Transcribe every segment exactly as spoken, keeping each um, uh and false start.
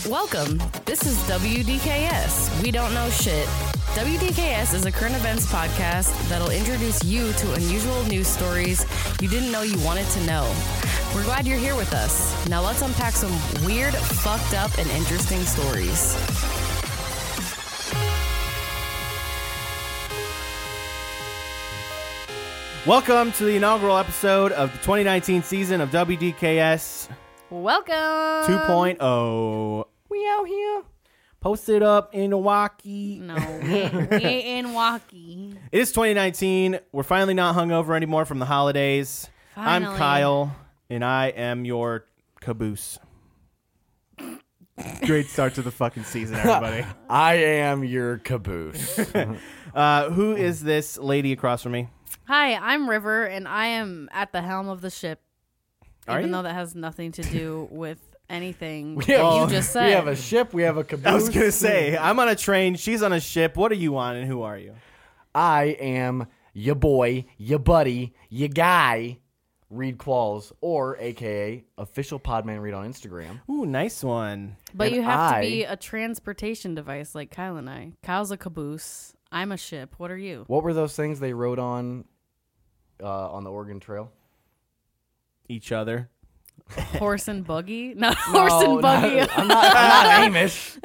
Welcome. This is W D K S. We don't know shit. W D K S is a current events podcast that'll introduce you to unusual news stories you didn't know you wanted to know. We're glad you're here with us. Now let's unpack some weird, fucked up, and interesting stories. Welcome to the inaugural episode of the twenty nineteen season of W D K S Welcome. two point oh. We out here. Posted up in Milwaukee. No, we ain't, we ain't in Milwaukee. It is twenty nineteen. We're finally not hungover anymore from the holidays. Finally. I'm Kyle, and I am your caboose. Great start to the fucking season, everybody. I am your caboose. uh, who is this lady across from me? Hi, I'm River, and I am at the helm of the ship. Are even you? though that has nothing to do with anything We that have, you just said. we have a ship. We have a caboose. I was going to say, I'm on a train. She's on a ship. What are you on, and who are you? I am your boy, your buddy, your guy, Reed Qualls, or A K A official Podman Reed on Instagram. Ooh, nice one. But and you have I- to be a transportation device like Kyle and I. Kyle's a caboose. I'm a ship. What are you? What were those things they rode on uh, on the Oregon Trail? Each other. Horse and buggy? Not horse and buggy. No, I'm not, I'm not Amish.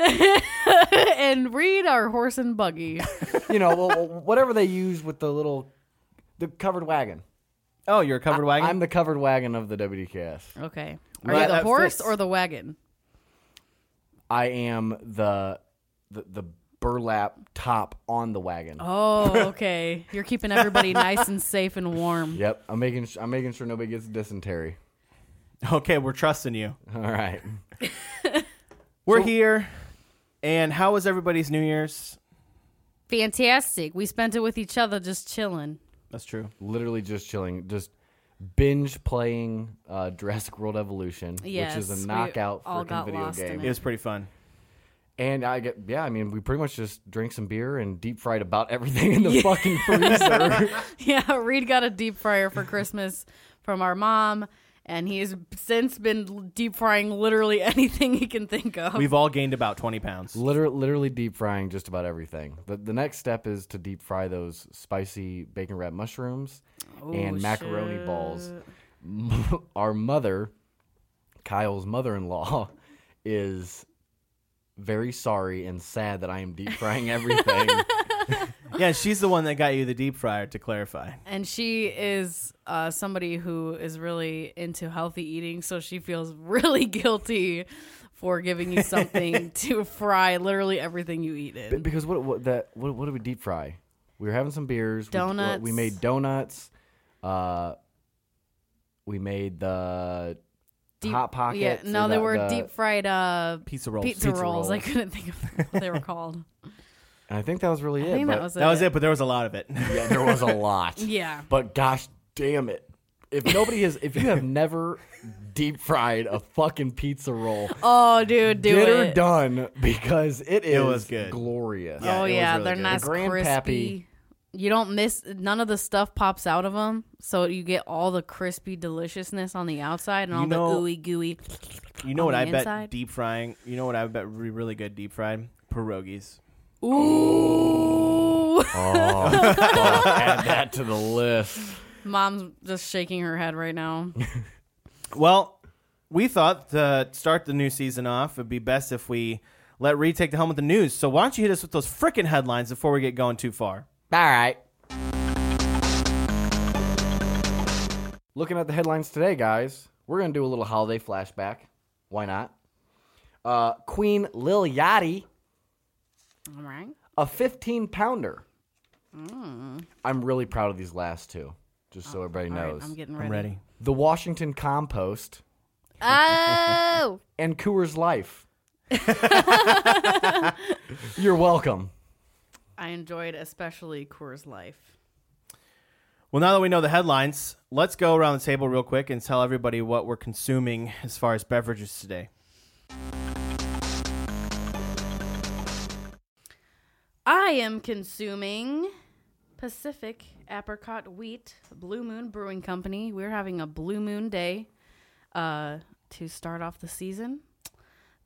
And Reed are horse and buggy. You know, well, whatever they use with the little, the covered wagon. Oh, you're a covered I- wagon? I'm the covered wagon of the W D K S. Okay. Are Well, you the that horse fits. or the wagon? I am the the, the burlap top on the wagon. Oh, okay. You're keeping everybody nice and safe and warm. Yep, I'm making I'm making sure nobody gets dysentery. Okay, we're trusting you. All right. We're So- here. And how was everybody's New Year's? Fantastic. We spent it with each other just chilling. That's true. Literally just chilling, just binge playing uh, Jurassic World Evolution, Yes, which is we a knockout all freaking got video lost in game. It was pretty fun. And I get yeah, I mean we pretty much just drank some beer and deep fried about everything in the fucking freezer. Yeah, Reed got a deep fryer for Christmas from our mom, and he's since been deep frying literally anything he can think of. We've all gained about twenty pounds. Literally, literally deep frying just about everything. The the next step is to deep fry those spicy bacon wrapped mushrooms Oh, and macaroni shit. balls. Our mother, Kyle's mother-in-law, is very sorry and sad that I am deep frying everything. Yeah, she's the one that got you the deep fryer, to clarify. And she is uh, somebody who is really into healthy eating, so she feels really guilty for giving you something to fry literally everything you eat B- in. because what what that what, what did we deep fry? We were having some beers. We- Donuts. We, made donuts. Uh, we made the Deep- hot pockets. Yeah, no, or they the- were the- deep fried uh, Pizza rolls. pizza, Pizza rolls. I rolls. couldn't think of what they were called. And I think that was really I it. think but that was That was it, but there was a lot of it. yeah, there was a lot. Yeah. But gosh damn it. If nobody has, if you have never deep fried a fucking pizza roll, Oh, dude, do get it. her done because it is was good. glorious. Yeah, oh it was yeah, really they're good. nice, The crispy. Grandpappy- You don't miss none of the stuff pops out of them, so you get all the crispy deliciousness on the outside and You all know- the gooey gooey. You know On what I the bet inside? deep frying? You know what I bet re- really good deep fried? Pierogies. Ooh, Oh, fuck, add that to the list. Mom's just shaking her head right now. Well, we thought to start the new season off, it'd be best if we let Reed take the helm with the news. So why don't you hit us with those frickin' headlines before we get going too far? All right. Looking at the headlines today, guys, we're going to do a little holiday flashback. Why not? Uh, Queen Lil Yachty, All right. a fifteen pounder. I'm really proud of these last two, just so everybody All right, knows. I'm getting ready. I'm ready. The Washington Compost Oh, and Coors Life. You're welcome. I enjoyed especially Coors Life. Well, now that we know the headlines, let's go around the table real quick and tell everybody what we're consuming as far as beverages today. I am consuming Pacific Apricot Wheat Blue Moon Brewing Company. We're having a Blue Moon Day uh, to start off the season.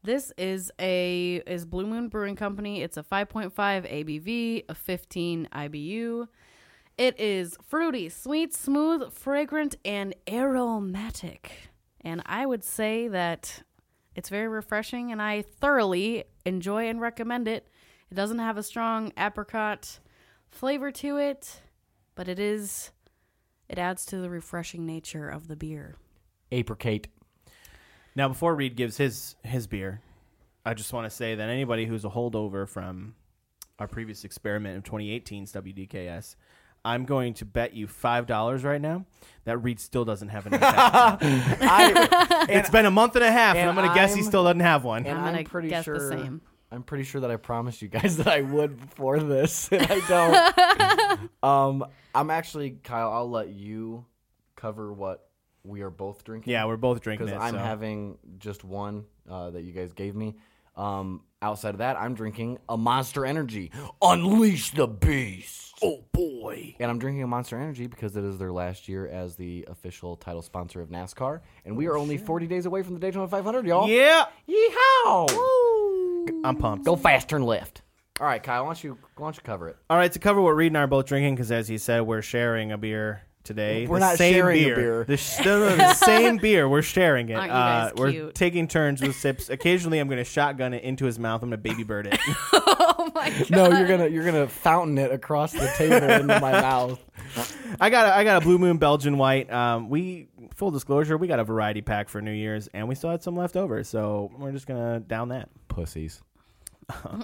This is a is Blue Moon Brewing Company. It's a five point five A B V, a fifteen I B U. It is fruity, sweet, smooth, fragrant, and aromatic. And I would say that it's very refreshing, and I thoroughly enjoy and recommend it. It doesn't have a strong apricot flavor to it, but it is it adds to the refreshing nature of the beer. Apricot. Now, before Reed gives his his beer, I just want to say that anybody who's a holdover from our previous experiment of twenty eighteen's W D K S, I'm going to bet you five dollars right now that Reed still doesn't have an impact. I, It's been a month and a half, and, and I'm going to guess he I'm- still doesn't have one. and I'm gonna I'm pretty guess sure. the same. I'm pretty sure that I promised you guys that I would before this, and I don't. um, I'm actually, Kyle. I'll let you cover what we are both drinking. Yeah, we're both drinking because it. I'm so. having just one uh, that you guys gave me. Um, outside of that, I'm drinking a Monster Energy. Unleash the beast. Oh, boy. And I'm drinking a Monster Energy because it is their last year as the official title sponsor of NASCAR, and we are only forty days away from the Daytona five hundred, y'all. Yeah. Yeehaw! I'm pumped. Go fast, turn left. All right, Kyle, why don't you why don't you cover it? All right, to cover what Reed and I are both drinking, because as he said, we're sharing a beer today. We're the not same sharing a beer. beer. The, sh- no, no, the same beer. We're sharing it. Aren't you guys uh, we're cute? taking turns with sips. Occasionally, I'm going to shotgun it into his mouth. I'm going to baby bird it. Oh my god. No, you're gonna you're gonna fountain it across the table into my mouth. I got a, I got a Blue Moon Belgian White. Um, we full disclosure, we got a variety pack for New Year's, and we still had some left over, so we're just gonna down that. Pussies. Kyle,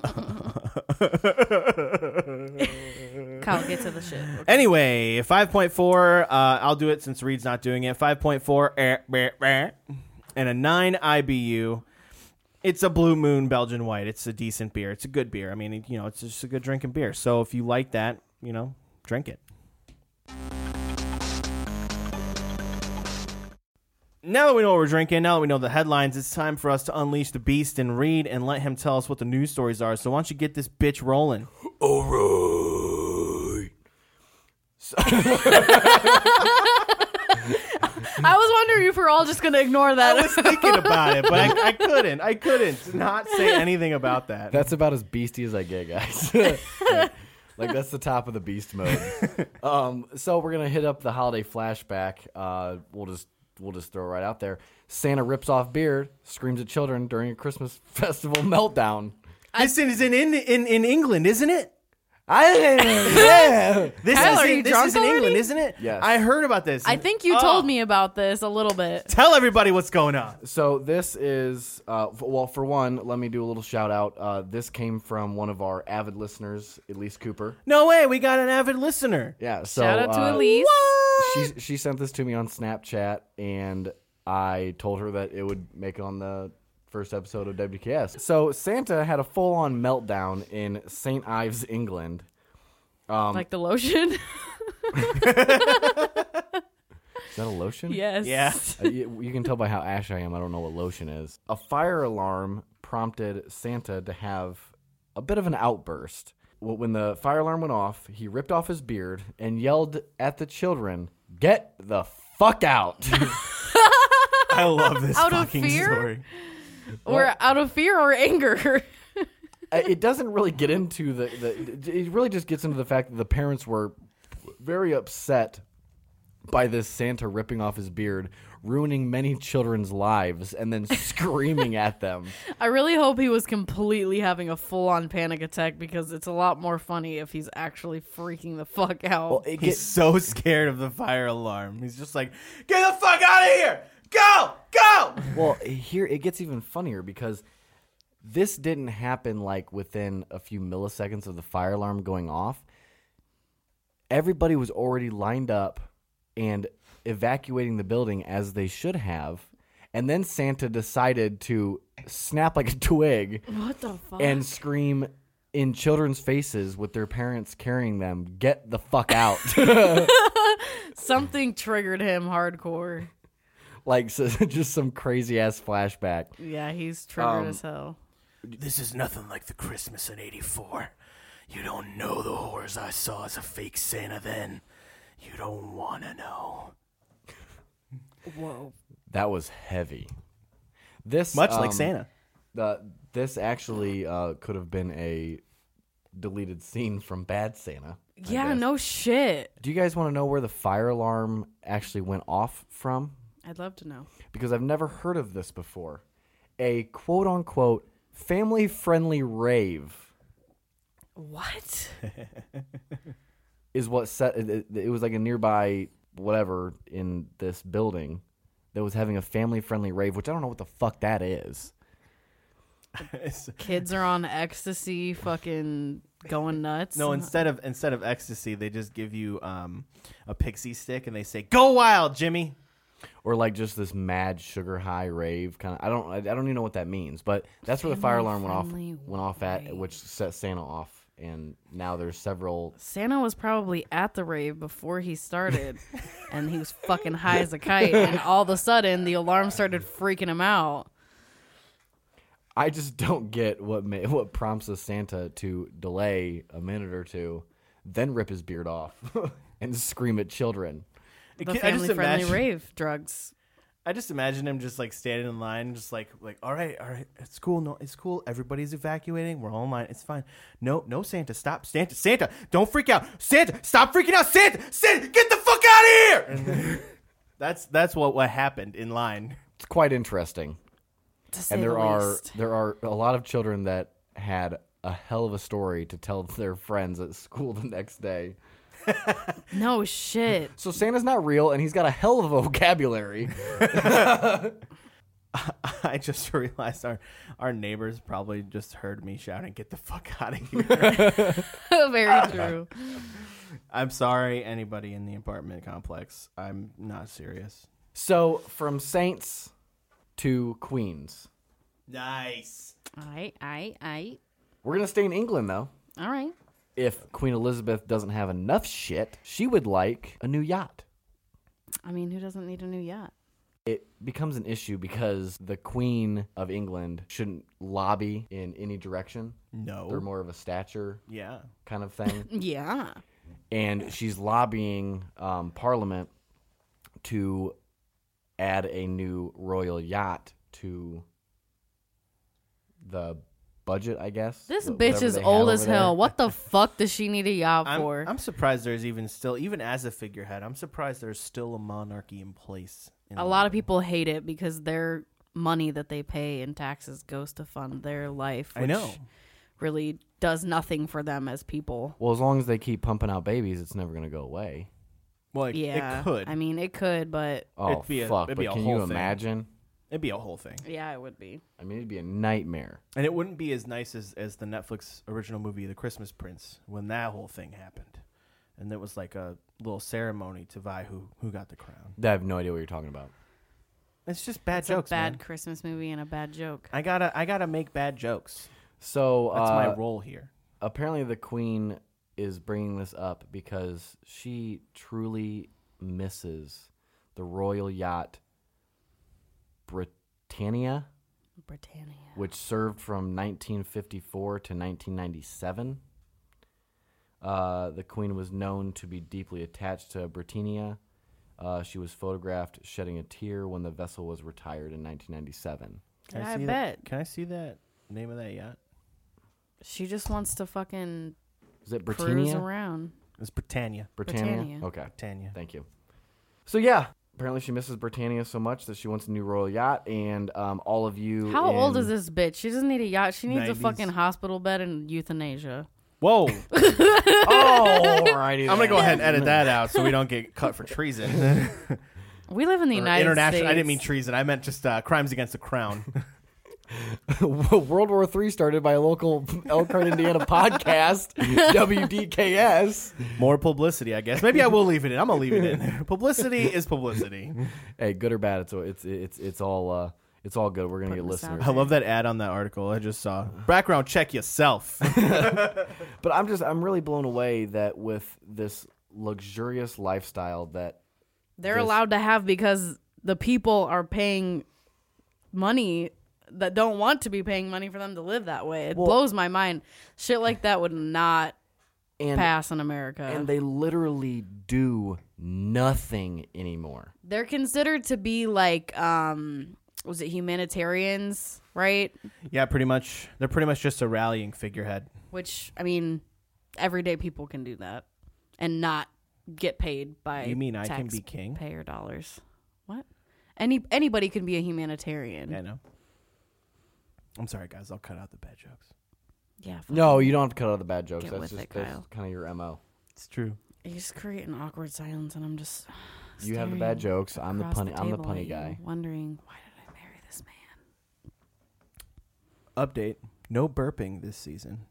get to the shit. Okay. Anyway, five point four. Uh, I'll do it since Reed's not doing it. five point four eh, eh, eh, and a nine I B U. It's a Blue Moon Belgian White. It's a decent beer. It's a good beer. I mean, it, you know, it's just a good drinking beer. So if you like that, you know, drink it. Now that we know what we're drinking, now that we know the headlines, it's time for us to unleash the beast and Reed and let him tell us what the news stories are. So why don't you get this bitch rolling? All right. I was wondering if we're all just gonna ignore that. I was thinking about it, but I, I couldn't. I couldn't not say anything about that. That's about as beastie as I get, guys. Like, that's the top of the beast mode. Um, so we're gonna hit up the holiday flashback. Uh, we'll just we'll just throw it right out there. Santa rips off beard, screams at children during a Christmas festival meltdown. This is in, in in in England, isn't it? I yeah. This Kyle, is are in, you this drunk is in already? England, isn't it? Yes. I heard about this. I think you Oh. told me about this a little bit. Tell everybody what's going on. So this is, uh, f- well, for one, let me do a little shout out. Uh, this came from one of our avid listeners, Elise Cooper. No way, we got an avid listener. Yeah, so Shout out to uh, Elise. She she sent this to me on Snapchat, and I told her that it would make it on the first episode of W K S. So Santa had a full-on meltdown in Saint Ives, England. Um, Like the lotion? is that a lotion? Yes. Yeah. Uh, you, you can tell by how ash I am. I don't know what lotion is. A fire alarm prompted Santa to have a bit of an outburst. Wh- When the fire alarm went off, he ripped off his beard and yelled at the children, "Get the fuck out!" I love this Out of fucking fear? story. Or out of fear or anger? Uh, it doesn't really get into the, the. It really just gets into the fact that the parents were very upset by this Santa ripping off his beard, ruining many children's lives, and then screaming at them. I really hope he was completely having a full-on panic attack, because it's a lot more funny if he's actually freaking the fuck out. Well, it He's gets, so scared of the fire alarm. He's just like, get the fuck out of here! Go! Go! well, here it gets even funnier because this didn't happen like within a few milliseconds of the fire alarm going off. Everybody was already lined up and evacuating the building as they should have. And then Santa decided to snap like a twig What the fuck? and scream in children's faces with their parents carrying them, "Get the fuck out." Something triggered him hardcore. Like, so, just some crazy ass flashback. Yeah, he's triggered Um, as hell. This is nothing like the Christmas in eighty-four. You don't know the horrors I saw as a fake Santa then. You don't want to know. Whoa. That was heavy. This Much like um, Santa. The this actually uh, could have been a deleted scene from Bad Santa. I Yeah, guess. no shit. Do you guys want to know where the fire alarm actually went off from? I'd love to know. Because I've never heard of this before. A quote unquote family friendly rave What? is what set it, it was like a nearby whatever in this building that was having a family friendly rave, which I don't know what the fuck that is. Kids are on ecstasy, fucking going nuts. No, instead of instead of ecstasy, they just give you um, a pixie stick and they say, "Go wild, Jimmy." Or like just this mad sugar high rave kind of. I don't. I don't even know what that means. But that's where the fire alarm went off. Family-friendly Went off at, rave. which set Santa off. And now there's several. Santa was probably at the rave before he started, and he was fucking high as a kite, and all of a sudden the alarm started freaking him out. I just don't get what ma- what prompts a Santa to delay a minute or two, then rip his beard off and scream at children. The I just family-friendly imagine- rave drugs. I just imagine him just like standing in line, just like like, all right, all right, it's cool, no, it's cool. Everybody's evacuating. We're all in line. It's fine. No, no, Santa, stop, Santa, Santa, don't freak out, Santa, stop freaking out, Santa, Santa, get the fuck out of here. And that's that's what what happened in line. It's quite interesting. To say And there the are least. there are a lot of children that had a hell of a story to tell their friends at school the next day. No shit. So Santa's not real, and he's got a hell of a vocabulary. I just realized our our neighbors probably just heard me shouting, "Get the fuck out of here!" Very true. I'm sorry, anybody in the apartment complex. I'm not serious. So from saints to queens, Nice. Aight, aight, aight. we're gonna stay in England though. All right. If Queen Elizabeth doesn't have enough shit, she would like a new yacht. I mean, who doesn't need a new yacht? It becomes an issue because the Queen of England shouldn't lobby in any direction. No. They're more of a stature Yeah. kind of thing. Yeah. And she's lobbying um, Parliament to add a new royal yacht to the budget, I guess. This Wh- bitch whatever is they have old as over there. hell. What the fuck does she need a yacht I'm, for? I'm surprised there's even still, even as a figurehead, I'm surprised there's still a monarchy in place. In A lot of people hate it because their money that they pay in taxes goes to fund their life, I which know. really does nothing for them as people. Well, as long as they keep pumping out babies, it's never going to go away. Well, it, Yeah. it could. I mean, it could, but Oh, It'd be a- fuck. it'd But be a can whole you thing. imagine? It'd be a whole thing. yeah, it would be. I mean, it'd be a nightmare. And it wouldn't be as nice as, as the Netflix original movie, The Christmas Prince, when that whole thing happened. And it was like a little ceremony to vie who, who got the crown. I have no idea what you're talking about. It's just bad It's jokes, a bad man. Christmas movie and a bad joke. I gotta I gotta make bad jokes. So That's uh, my role here. apparently the Queen is bringing this up because she truly misses the royal yacht Britannia, Britannia. which served from nineteen fifty-four to nineteen ninety-seven. Uh, the Queen was known to be deeply attached to Britannia. Uh, she was photographed shedding a tear when the vessel was retired in nineteen ninety-seven. Can Yeah, I see bet. That? Can I see that name of that yacht? She just wants to fucking Is it cruise Britannia? around. It's Britannia. Britannia? Britannia. Okay, Britannia. thank you. So yeah, apparently she misses Britannia so much that she wants a new royal yacht, and um, all of you. How old in- is this bitch? She doesn't need a yacht. She needs nineties. a fucking hospital bed and euthanasia. Whoa. Oh, alrighty. I'm gonna go ahead and edit that out so we don't get cut for treason. We live in the Or United international. States. I didn't mean treason. I meant just uh, crimes against the crown. World War Three started by a local Elkhart, Indiana podcast, W D K S. More publicity, I guess. Maybe I will leave it in. I'm gonna leave it in. Publicity is publicity. Hey, good or bad, it's it's it's it's all uh, it's all good. We're gonna Putting get this out listeners. I love that ad on that article I just saw. Background check yourself. But I'm just I'm really blown away that with this luxurious lifestyle that They're This- allowed to have because the people are paying money that don't want to be paying money for them to live that way. It Well- blows my mind. Shit like that would not and pass in America. and they literally do nothing anymore. They're considered to be like um was it humanitarians, right? Yeah, pretty much. They're pretty much just a rallying figurehead. Which, I mean, everyday people can do that and not get paid by You mean I can be king? taxpayer dollars. What? Any Anybody can be a humanitarian. Yeah, I know. I'm sorry, guys. I'll cut out the bad jokes. Yeah. fuck No, it. you don't have to cut out the bad jokes. Get That's with just it, that's Kyle. kind of your M O. It's true. You just create an awkward silence, and I'm just. You have the staring bad jokes. I'm the across punny. I'm the table at punny you, guy. Wondering, why did I marry this man? Update. No burping this season.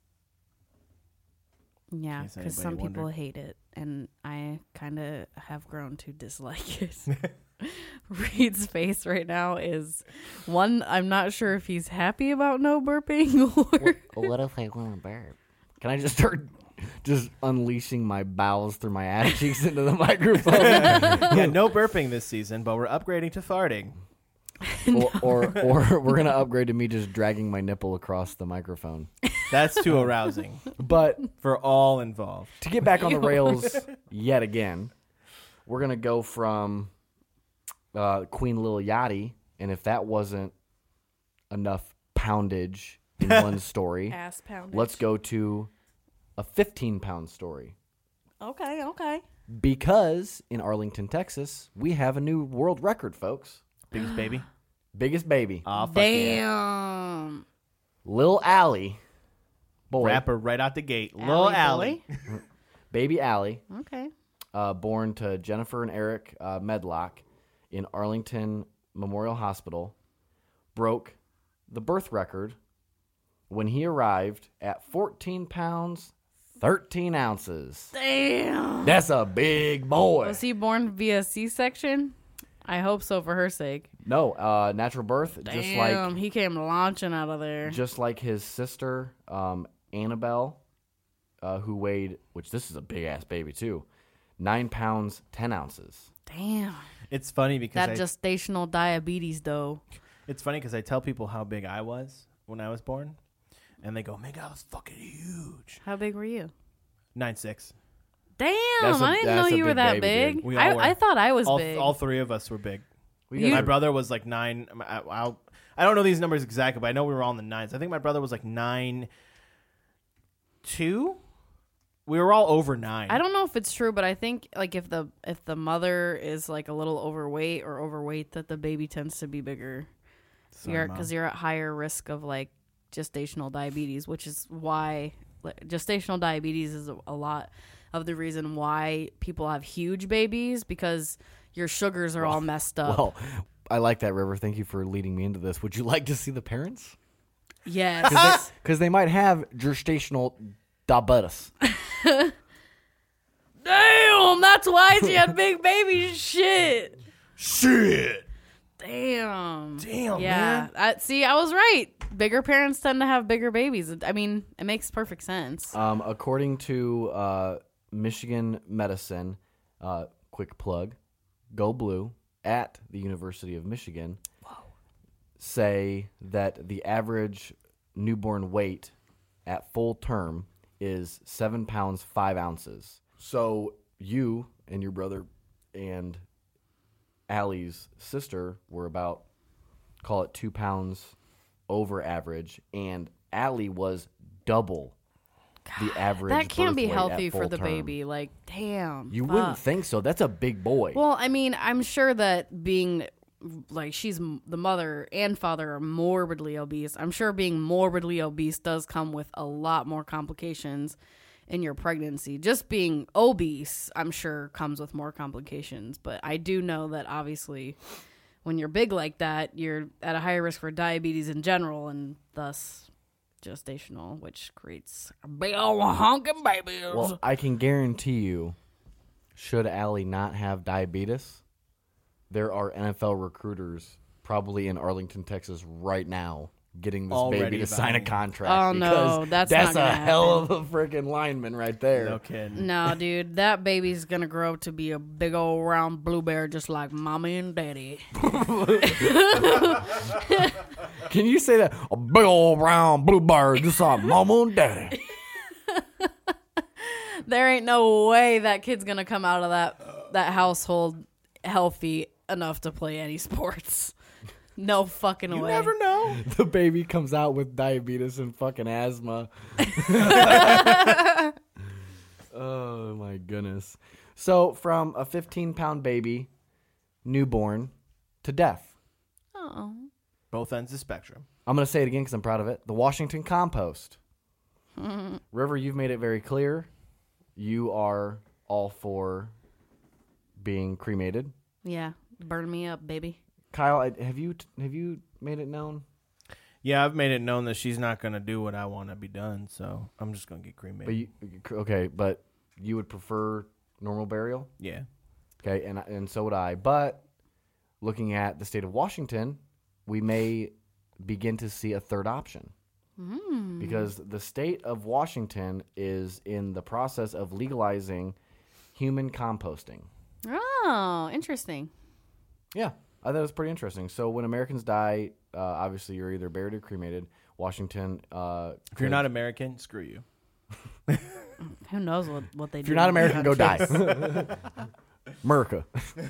Yeah, case because anybody some people wondered. hate it, and I kind of have grown to dislike it. Reed's face right now is one. I'm not sure if he's happy about no burping or. What if I want to burp? Can I just start just unleashing my bowels through my ass cheeks into the microphone? Yeah, no burping this season, but we're upgrading to farting. or, or or we're gonna upgrade to me just dragging my nipple across the microphone. That's too arousing But for all involved. to get back on the rails yet again, we're gonna go from uh, Queen Lil Yachty, and if that wasn't enough poundage in one story, Ass poundage. let's go to a fifteen pound story. Okay, okay. Because in Arlington, Texas, we have a new world record, folks. Biggest baby. Biggest baby. Oh, fuck yeah. Damn. Lil Allie. Boy. Rapper right out the gate. Lil Allie Allie. boy? Baby Allie. Okay. Uh, born to Jennifer and Eric uh, Medlock in Arlington Memorial Hospital, broke the birth record when he arrived at fourteen pounds, thirteen ounces. Damn. That's a big boy. Was he born via C-section? I hope so for her sake. No, uh, natural birth, Damn, just like he came launching out of there. just like his sister, um, Annabelle, uh, who weighed, which this is a big ass baby too, nine pounds ten ounces. Damn. It's funny because That I, gestational diabetes, though. it's funny because I tell people how big I was when I was born, and they go, "Man, I was fucking huge." How big were you? Nine six. Damn, That's a- I didn't know that's a you were big that baby, big. dude. We all I, were. I thought I was All, big. all three of us were big. We You- got My a- brother was like nine. I, I'll, I don't know these numbers exactly, but I know we were all in the nines. I think my brother was like nine two. We were all over nine. I don't know if it's true, but I think like if the if the mother is like a little overweight or overweight, that the baby tends to be bigger. Sorry, You're Mom. because you're at higher risk of like gestational diabetes, which is why like, gestational diabetes is a, a lot of the reason why people have huge babies, because your sugars are all messed up. Well, I like that, River. Thank you for leading me into this. Would you like to see the parents? Yes. Because they might have gestational diabetes. Damn, that's why she had big baby shit. Shit. Damn. Damn, Yeah. man. I, see, I was right. Bigger parents tend to have bigger babies. I mean, it makes perfect sense. Um, according to uh, Michigan Medicine, uh, quick plug, Go Blue at the University of Michigan, say that the average newborn weight at full term is seven pounds five ounces. So you and your brother and Allie's sister were about, call it two pounds over average, and Allie was double the average. That can't birth be weight healthy at for full the term. baby. Like, damn. You fuck. wouldn't think so. That's a big boy. Well, I mean, I'm sure that being like she's the mother and father are morbidly obese. I'm sure being morbidly obese does come with a lot more complications in your pregnancy. Just being obese, I'm sure, comes with more complications. But I do know that obviously when you're big like that, you're at a higher risk for diabetes in general, and thus gestational, which creates a big old honking babies. Well, I can guarantee you, should Allie not have diabetes, there are N F L recruiters probably in Arlington, Texas right now getting this Already baby to sign a buying. contract. Oh, no, because that's that's not a gonna hell of a freaking lineman right there. No kidding. No, dude, that baby's gonna grow up to be a big old round blue bear just like mommy and daddy. Can you say that? A big old brown blue bird just like mama and daddy. There ain't no way that kid's gonna come out of that that household healthy enough to play any sports. No fucking You way. never know. The baby comes out with diabetes and fucking asthma. Oh, my goodness. So, from a fifteen-pound baby, newborn, to death. Oh. Both ends of the spectrum. I'm going to say it again because I'm proud of it. The Washington compost. River, you've made it very clear. You are all for being cremated. Yeah. Burn me up, baby. Kyle, I- have you have you made it known? Yeah, I've made it known that she's not going to do what I want to be done, so I'm just going to get cremated. But you, okay, but you would prefer normal burial? yeah. Okay, and and so would I. But looking at the state of Washington, we may begin to see a third option. Mm. Because the state of Washington is in the process of legalizing human composting. Oh, interesting. Yeah, I thought it was pretty interesting. So when Americans die, uh, obviously you're either buried or cremated. Washington. Uh, If you're not American, screw you. Who knows what, what they do? if you're not American, go die. America.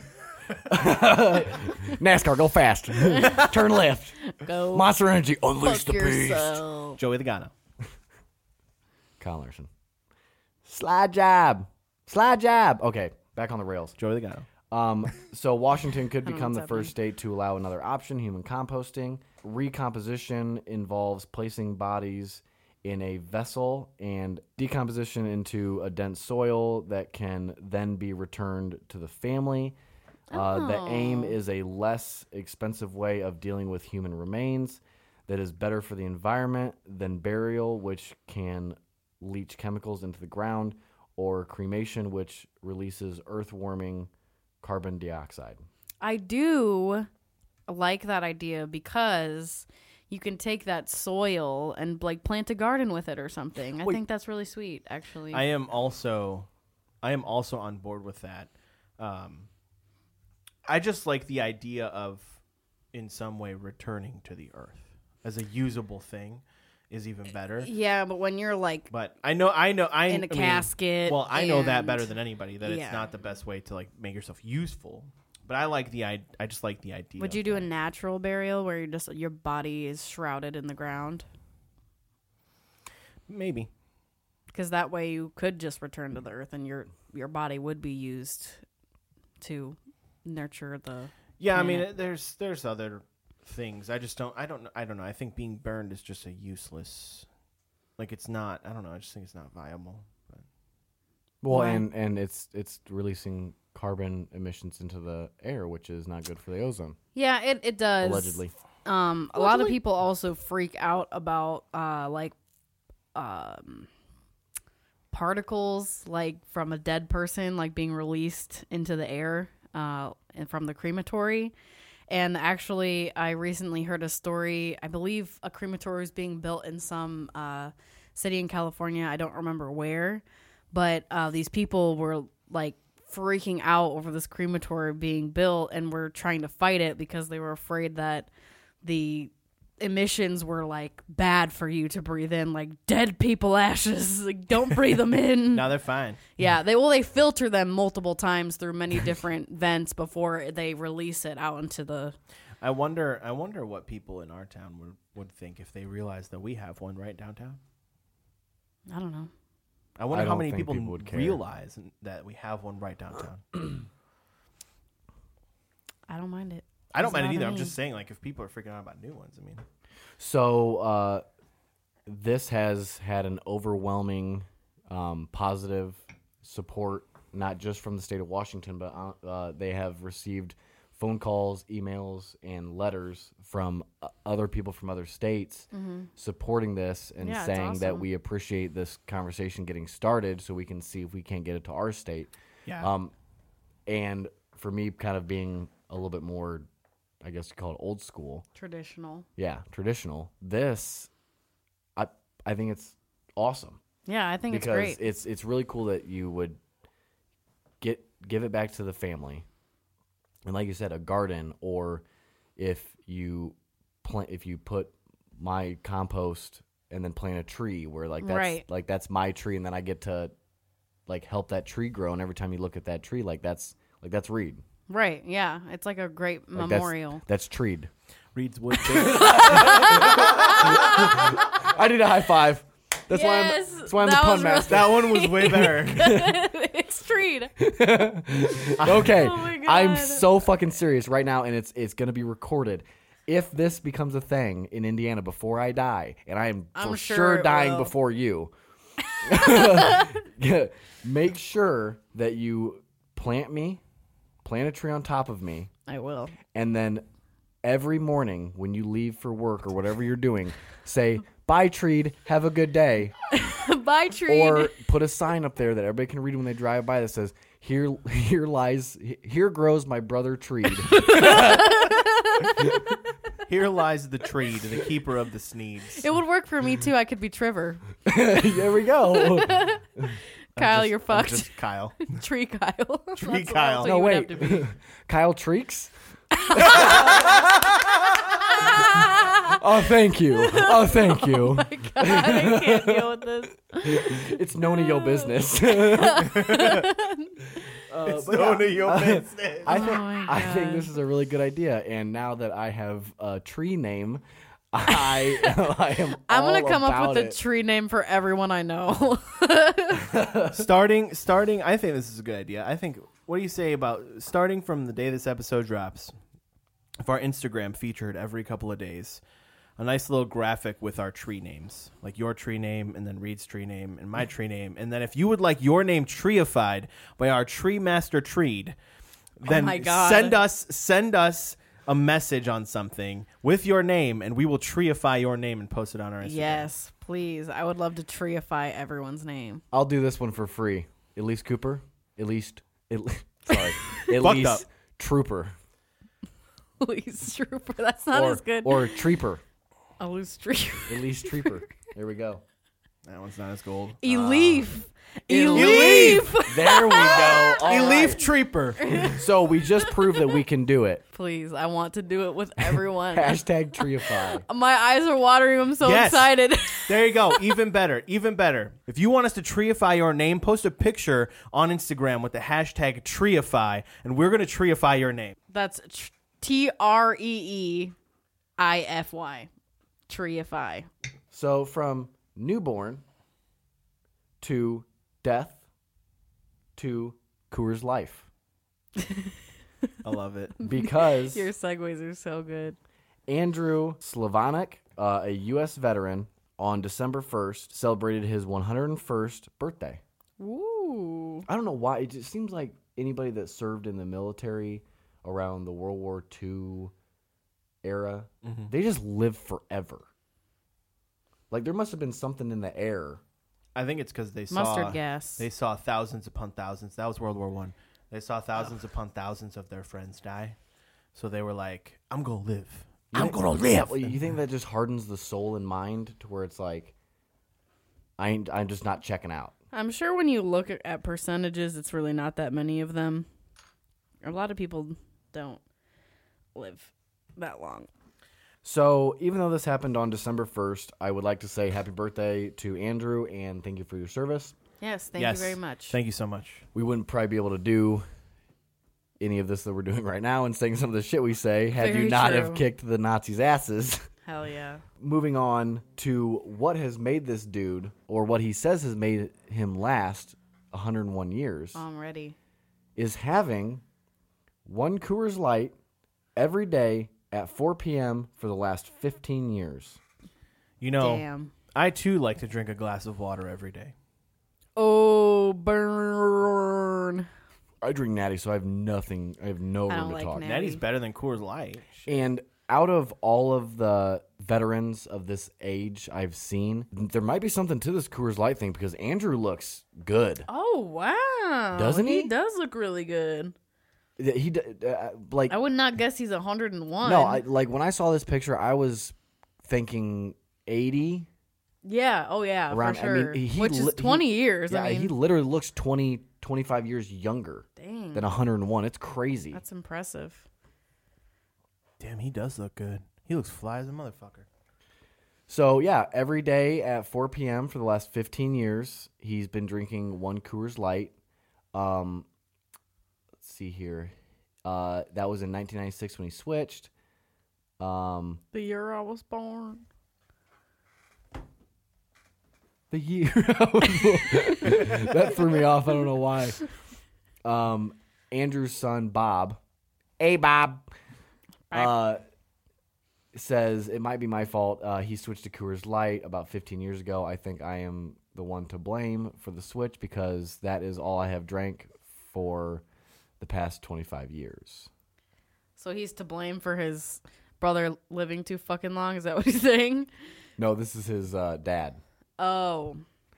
NASCAR, go fast. Turn left. Go Monster Energy, unleash fuck the beast. yourself. Joey the Gano. Kyle Larson. Slide job. Slide job. Okay, back on the rails. Joey the Gano. Um, so Washington could I don't know become the what's first state to allow another option, human composting. Recomposition involves placing bodies in a vessel and decomposition into a dense soil that can then be returned to the family. Uh, the aim Oh. is a less expensive way of dealing with human remains that is better for the environment than burial, which can leach chemicals into the ground, or cremation, which releases earth-warming carbon dioxide. I do like that idea because you can take that soil and like plant a garden with it or something. I Wait. think that's really sweet, actually. I am also, I am also on board with that. Um, I just like the idea of, in some way, returning to the earth as a usable thing is even better. yeah, but when you're like But I know, I know, I in a I mean, casket. well, I know that and- better than anybody. That Yeah. it's not the best way to like make yourself useful. But I like the I, I just like the idea. Would of you do a that. natural burial where you just your body is shrouded in the ground? Maybe. Because that way you could just return to the earth and your your body would be used to nurture the. Yeah, I mean, planet. there's there's other things. I just don't. I don't. know- I don't know. I think being burned is just a useless. Like it's not. I don't know. I just think it's not viable. But. Well, Why? and, and it's it's releasing carbon emissions into the air, which is not good for the ozone, Yeah, it, it does. allegedly. Um, a lot of people also freak out about uh like um particles like from a dead person like being released into the air uh and from the crematory. And actually, I recently heard a story. I believe a crematory was being built in some uh city in California. I don't remember where, but uh these people were like freaking out over this crematory being built and were trying to fight it because they were afraid that the emissions were like bad for you to breathe in, like dead people ashes. Like don't breathe them in. Now they're fine. Yeah, they well they filter them multiple times through many different vents before they release it out into the. I wonder. I wonder what people in our town would would think if they realized that we have one right downtown. I don't know. I wonder I how don't many think people, people would care. realize that we have one right downtown. I don't mind it. I don't Doesn't mind it bother either. I'm me. just saying, like, if people are freaking out about new ones, I mean, So uh, this has had an overwhelming um, positive support, not just from the state of Washington, but uh, uh, they have received phone calls, emails, and letters from uh, other people from other states supporting this and Yeah, it's saying that awesome. we appreciate this conversation getting started so we can see if we can't get it to our state. yeah. Um, and for me, kind of being a little bit more, I guess you call it old school, Traditional. yeah, traditional. This, I I think it's awesome Yeah, I think because it's great. it's it's really cool that you would get give it back to the family, and like you said, a garden, or if you plant if you put my compost and then plant a tree where like that's Right. like that's my tree, and then I get to like help that tree grow, and every time you look at that tree, like that's like that's Reed. Right, yeah. It's like a great Like, that's- memorial. That's treed. Reed's wood. I need a high five. That's why I'm. Yes, That's why I'm the that pun was master. That one was way better. It's Treed. Okay, Oh my God. I'm so fucking serious right now, and it's it's gonna be recorded. If this becomes a thing in Indiana before I die, and I am I'm for sure sure, it dying will. before you, make sure that you plant me, plant a tree on top of me, I will. and then every morning when you leave for work or whatever you're doing, say, "Bye, Treed. Have a good day." Bye, Treed. Or put a sign up there that everybody can read when they drive by that says, "Here, here lies, here grows my brother Treed." Here lies the tree, to the keeper of the Sneeds. It would work for me too. I could be Trevor. There we go. Kyle, just- you're I'm fucked. just Kyle. Tree Kyle. Tree That's Kyle. what No, you would wait. have to be. Kyle Treeks? Oh, thank you. Oh, thank you. God, I can't deal with this. It's none of your business. Uh, It's but none yeah, of your uh, business. I think my I think God. this is a really good idea, and now that I have a tree name, I I am. I'm all gonna come up about with a it. tree name for everyone I know. starting, starting. I think this is a good idea. I think. What do you say about starting from the day this episode drops? If our Instagram featured every couple of days a nice little graphic with our tree names, like your tree name and then Reed's tree name and my tree name, and then if you would like your name treeified by our tree master Treed, then my God. send us send us a message on something with your name, and we will treeify your name and post it on our Instagram. Yes, please. I would love to treeify everyone's name. I'll do this one for free. Elise Cooper. Elise. El- sorry. Fucked Elise up. Trooper. Please, Trooper. That's not or, as good. Or Treeper. A loose tree. Elise Treeper. There we go. That one's not as gold. Eleaf. Eleaf. Eleaf. There we go. All Eleaf right. Treeper. So we just proved that we can do it. Please, I want to do it with everyone. Hashtag Treeify. My eyes are watering. I'm so Yes. excited. There you go. Even better. Even better. If you want us to treeify your name, post a picture on Instagram with the hashtag treeify, and we're going to treeify your name. That's tr- T R E E I F Y. Treeify. So from newborn to death to Coors Life. I love it. Because Your segues are so good. Andrew Slavanik, uh, a U S veteran, on December first celebrated his one hundred first birthday. Ooh. I don't know why. It just seems like anybody that served in the military around the World War Two era, they just live forever. Like there must have been something in the air. I think it's because they saw Mustard gas. They saw thousands upon thousands. That was World War One. They saw thousands upon thousands of their friends die, so they were like, "I'm gonna live. I'm gonna live." Well, you think that just hardens the soul and mind to where it's like, I ain't, I'm just not checking out. I'm sure when you look at- at percentages, it's really not that many of them. A lot of people don't live that long. So even though this happened on December first, I would like to say happy birthday to Andrew and thank you for your service. Yes, thank Yes. you very much. Thank you so much. We wouldn't probably be able to do any of this that we're doing right now and saying some of the shit we say had Very you not true. have kicked the Nazis' asses. Hell yeah. Moving on to what has made this dude, or what he says has made him last one hundred one years, I'm ready. is having one Coors Light every day at four p.m. for the last fifteen years. You know, Damn. I too like to drink a glass of water every day. Oh, burn. I drink Natty, so I have nothing. I have no I room don't to like talk. Natty. Natty's better than Coors Light. Shit. And out of all of the veterans of this age I've seen, there might be something to this Coors Light thing because Andrew looks good. Oh, wow. Doesn't he? He does look really good. He d- uh, like I would not guess he's one hundred one. no, I, like when I saw this picture, I was thinking eighty. Yeah, oh yeah, Around- for I mean, sure. he- Which is li- twenty he- years. Yeah, I mean, he literally looks twenty, twenty-five years younger dang, than one hundred one. It's crazy. that's impressive. Damn, he does look good. He looks fly as a motherfucker. So yeah, every day at four p.m. for the last fifteen years, he's been drinking one Coors Light. Um, let's see here. Uh, that was in nineteen ninety-six when he switched. Um, The year I was born. the year I was born. That threw me off. I don't know why. Um, Andrew's son, Bob. Hey, Bob. Uh, says, it might be my fault. Uh, he switched to Coors Light about fifteen years ago. I think I am the one to blame for the switch because that is all I have drank for the past twenty-five years. So he's to blame for his brother living too fucking long? Is that what he's saying? No, this is his uh, dad. Oh.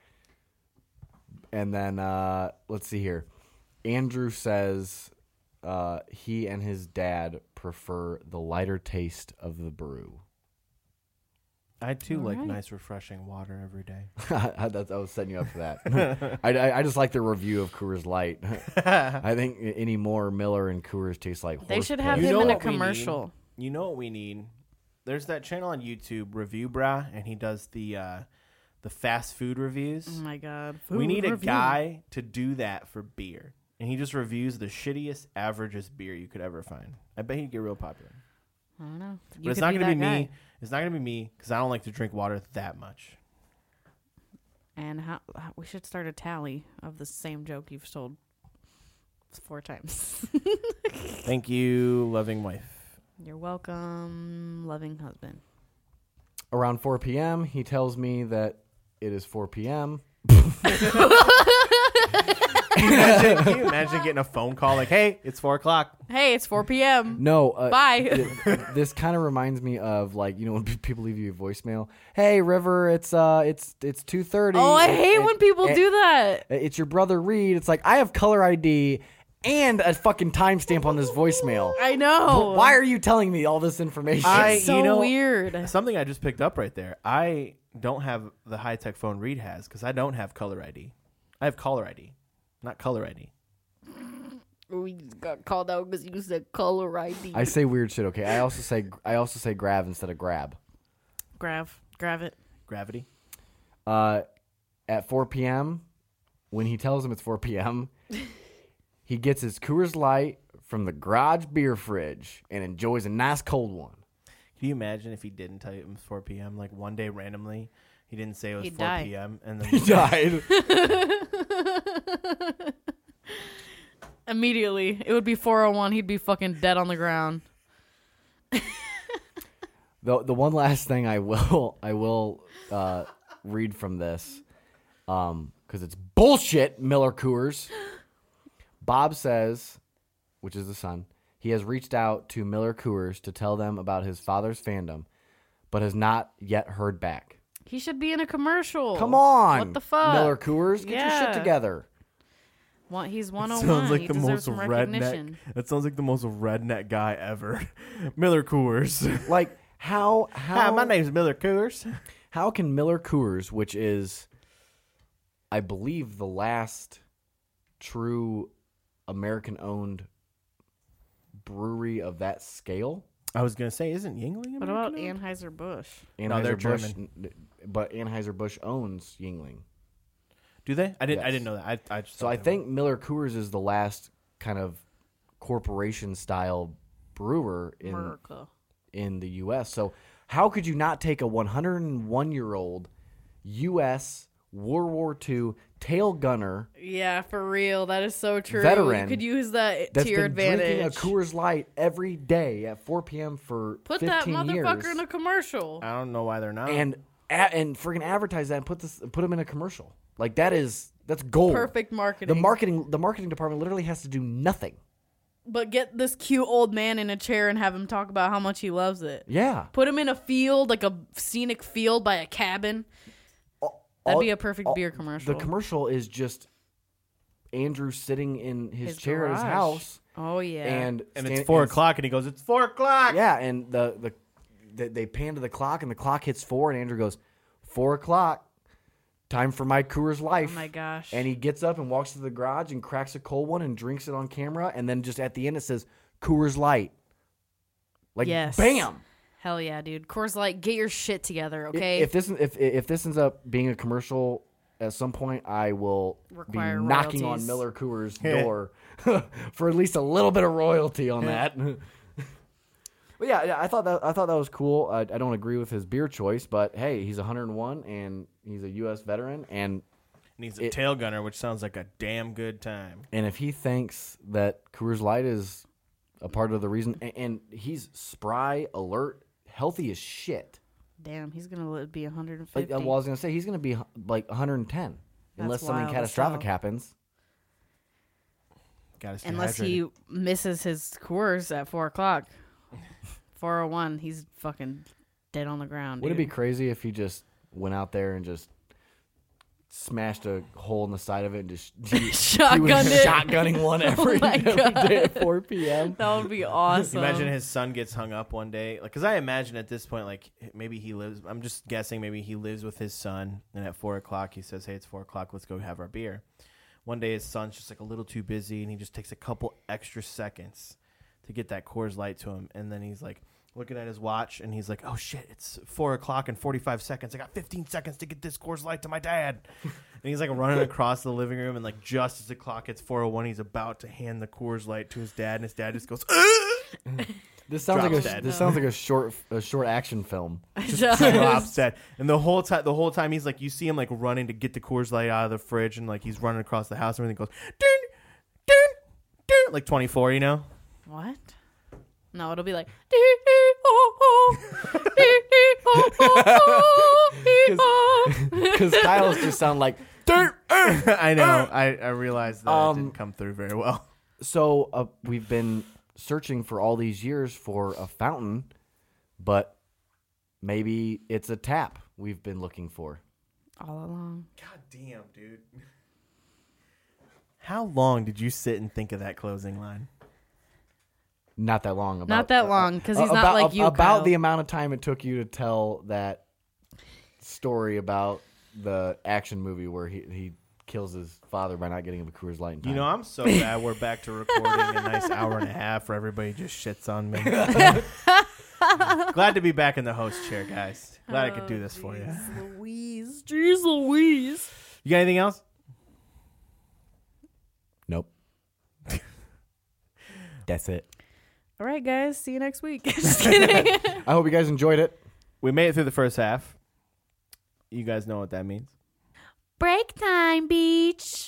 And then, uh, let's see here. Andrew says uh, he and his dad prefer the lighter taste of the brew. I too All like right. nice, refreshing water every day. I, that, I was setting you up for that. I, I, I just like the review of Coors Light. I think any more Miller and Coors taste like horse They should piss. have You him know in a what we need? commercial. You know what we need? There's that channel on YouTube, Review Bra, and he does the uh, the fast food reviews. Oh my god. we Food need a review. guy to do that for beer, and he just reviews the shittiest, averagest beer you could ever find. I bet he'd get real popular. I don't know. You But it's could not be gonna be that me. guy. It's not gonna be me because I don't like to drink water that much. And how, how we should start a tally of the same joke you've told four times. Thank you, loving wife. You're welcome, loving husband. Around four p.m., he tells me that it is four p.m. Imagine, can you imagine getting a phone call like, "Hey, it's four o'clock." Hey, it's four p.m. No. Uh, Bye. th- this kind of reminds me of, like, you know, when p- people leave you a voicemail. Hey, River, it's uh, it's it's two thirty. Oh, I hate when people do that. It's your brother Reed. It's like, I have caller I D and a fucking timestamp on this voicemail. I know. Why are you telling me all this information? I- It's so you know- weird. Something I just picked up right there. I don't have the high tech phone Reed has because I don't have color I D. I have caller I D, not color I D. We got called out because you said color I D. I say weird shit. Okay, I also say I also say grab instead of grab. Grav, grav it. Gravity. Uh, at four p.m., when he tells him it's four p.m., he gets his Coors Light from the garage beer fridge and enjoys a nice cold one. Can you imagine if he didn't tell you it was four p.m. Like one day randomly, he didn't say it was He'd four die. p.m. and then He died. Immediately, it would be four oh one. He'd be fucking dead on the ground. the the one last thing I will I will uh, read from this, um, because it's bullshit. Miller Coors. Bob says, which is the son, he has reached out to Miller Coors to tell them about his father's fandom, but has not yet heard back. He should be in a commercial. Come on, What the fuck? Miller Coors, get your Yeah. shit together. What, he's one oh one. sounds like he the deserves most some redneck. recognition. That sounds like the most redneck guy ever. Miller Coors. Like how how Hi, my name's Miller Coors. how can Miller Coors, which is, I believe, the last true American-owned brewery of that scale? I was gonna say, isn't Yingling? What about American-owned? Anheuser-Busch? No, they're Anheuser-Busch, German. n- but Anheuser-Busch owns Yingling. Do they? I didn't. I Yes. didn't know that. I. I just So thought I they think Miller Coors is the last kind of corporation-style brewer in America. in the U S. So how could you not take a one hundred one-year-old U S World War Two tail gunner Yeah, for real. That is so true. Veteran You could use that that's to your been drinking a advantage. Coors Light every day at four p.m. for Put that fifteen motherfucker years in a commercial. I don't know why they're not. and a- and friggin' advertise that and put this put them in a commercial. Like that is that's gold. Perfect marketing. The marketing the marketing department literally has to do nothing. But get this cute old man in a chair and have him talk about how much he loves it. Yeah. Put him in a field, like a scenic field by a cabin. That'd All- be a perfect all- beer commercial. The commercial is just Andrew sitting in his, His chair at his garage. house, Oh yeah. and and stand- it's four and- o'clock, and he goes, "It's four o'clock." Yeah, and the, the the they pan to the clock, and the clock hits four, and Andrew goes, four o'clock, time for my Coors Life. oh my gosh. And he gets up and walks to the garage and cracks a cold one and drinks it on camera, and then just at the end it says Coors Light. Like Yes. bam. Hell yeah, dude. Coors Light, get your shit together, I- okay? If this if if this ends up being a commercial at some point, I will Require be knocking royalties. on Miller Coors' door for at least a little bit of royalty on that. But yeah, yeah, I thought that I thought that was cool. I, I don't agree with his beer choice, but hey, he's one hundred one and he's a U S veteran, and And he's a It- tail gunner, which sounds like a damn good time. and if he thinks that Coors Light is a part of the reason, and, and he's spry, alert, healthy as shit. Damn, he's gonna li- be one hundred Like, fifty. uh, well, I was gonna say he's gonna be like one hundred ten unless something wild as catastrophic hell. happens. Gotta stay Unless hydrated. he misses his course at four o'clock. four oh one, he's fucking dead on the ground. Would it be dude. crazy if he just went out there and just smashed a hole in the side of it and just he, he was Shotgunned it? shotgunning one every, Oh my every God. day at four p.m. That would be awesome. Imagine his son gets hung up one day, like, because I imagine at this point, like, maybe he lives. I'm just guessing, maybe he lives with his son, and at four o'clock he says, "Hey, it's four o'clock. Let's go have our beer." One day his son's just like a little too busy, and he just takes a couple extra seconds to get that Coors Light to him, and then he's like looking at his watch, and he's like, "Oh shit, it's four o'clock and forty-five seconds. I got fifteen seconds to get this Coors Light to my dad." And he's like running across the living room, and like just as the clock hits four oh one, he's about to hand the Coors Light to his dad, and his dad just goes, "Ugh!" This sounds like a Drops dead. this sounds like a short a short action film. It drops does. dead. And the whole time, the whole time, he's like, you see him like running to get the Coors Light out of the fridge, and like he's running across the house, and everything goes, ding, ding, ding, like twenty-four, you know? What? No, it'll be like. "Dee, dee, oh, oh. Dee, dee, oh, oh, oh, dee, oh." Because Kyle's just sound like. I know. I, I realized that Um, it didn't come through very well. So uh, we've been searching for all these years for a fountain, but maybe it's a tap we've been looking for. All along. God damn, dude. How long did you sit and think of that closing line? Not that long. About, Not that long, 'cause he's not about, like you, About Kyle. the amount of time it took you to tell that story about the action movie where he he kills his father by not getting him a Coors Light in time. You know, I'm so glad we're back to recording a nice hour and a half where everybody just shits on me. Glad to be back in the host chair, guys. Glad I could do this for you. Louise. Jeez Louise. You got anything else? Nope. That's it. All right, guys. See you next week. Just kidding. I hope you guys enjoyed it. We made it through the first half. You guys know what that means. Break time, beach.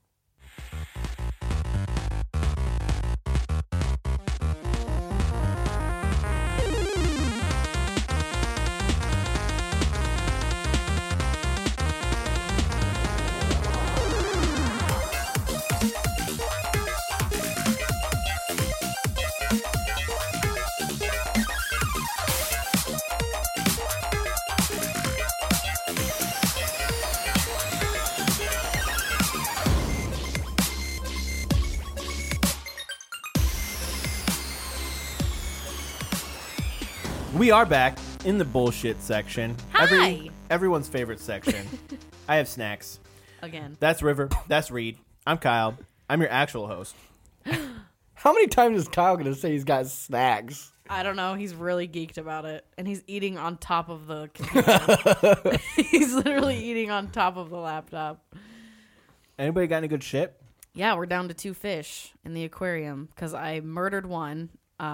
We are back in the bullshit section. Hi. everyone's favorite section. I have snacks. Again. That's River. That's Reed. I'm Kyle. I'm your actual host. How many times is Kyle going to say he's got snacks? I don't know. He's really geeked about it. And he's eating on top of the computer. He's literally eating on top of the laptop. Anybody got any good shit? Yeah, we're down to two fish in the aquarium because I murdered one. Um,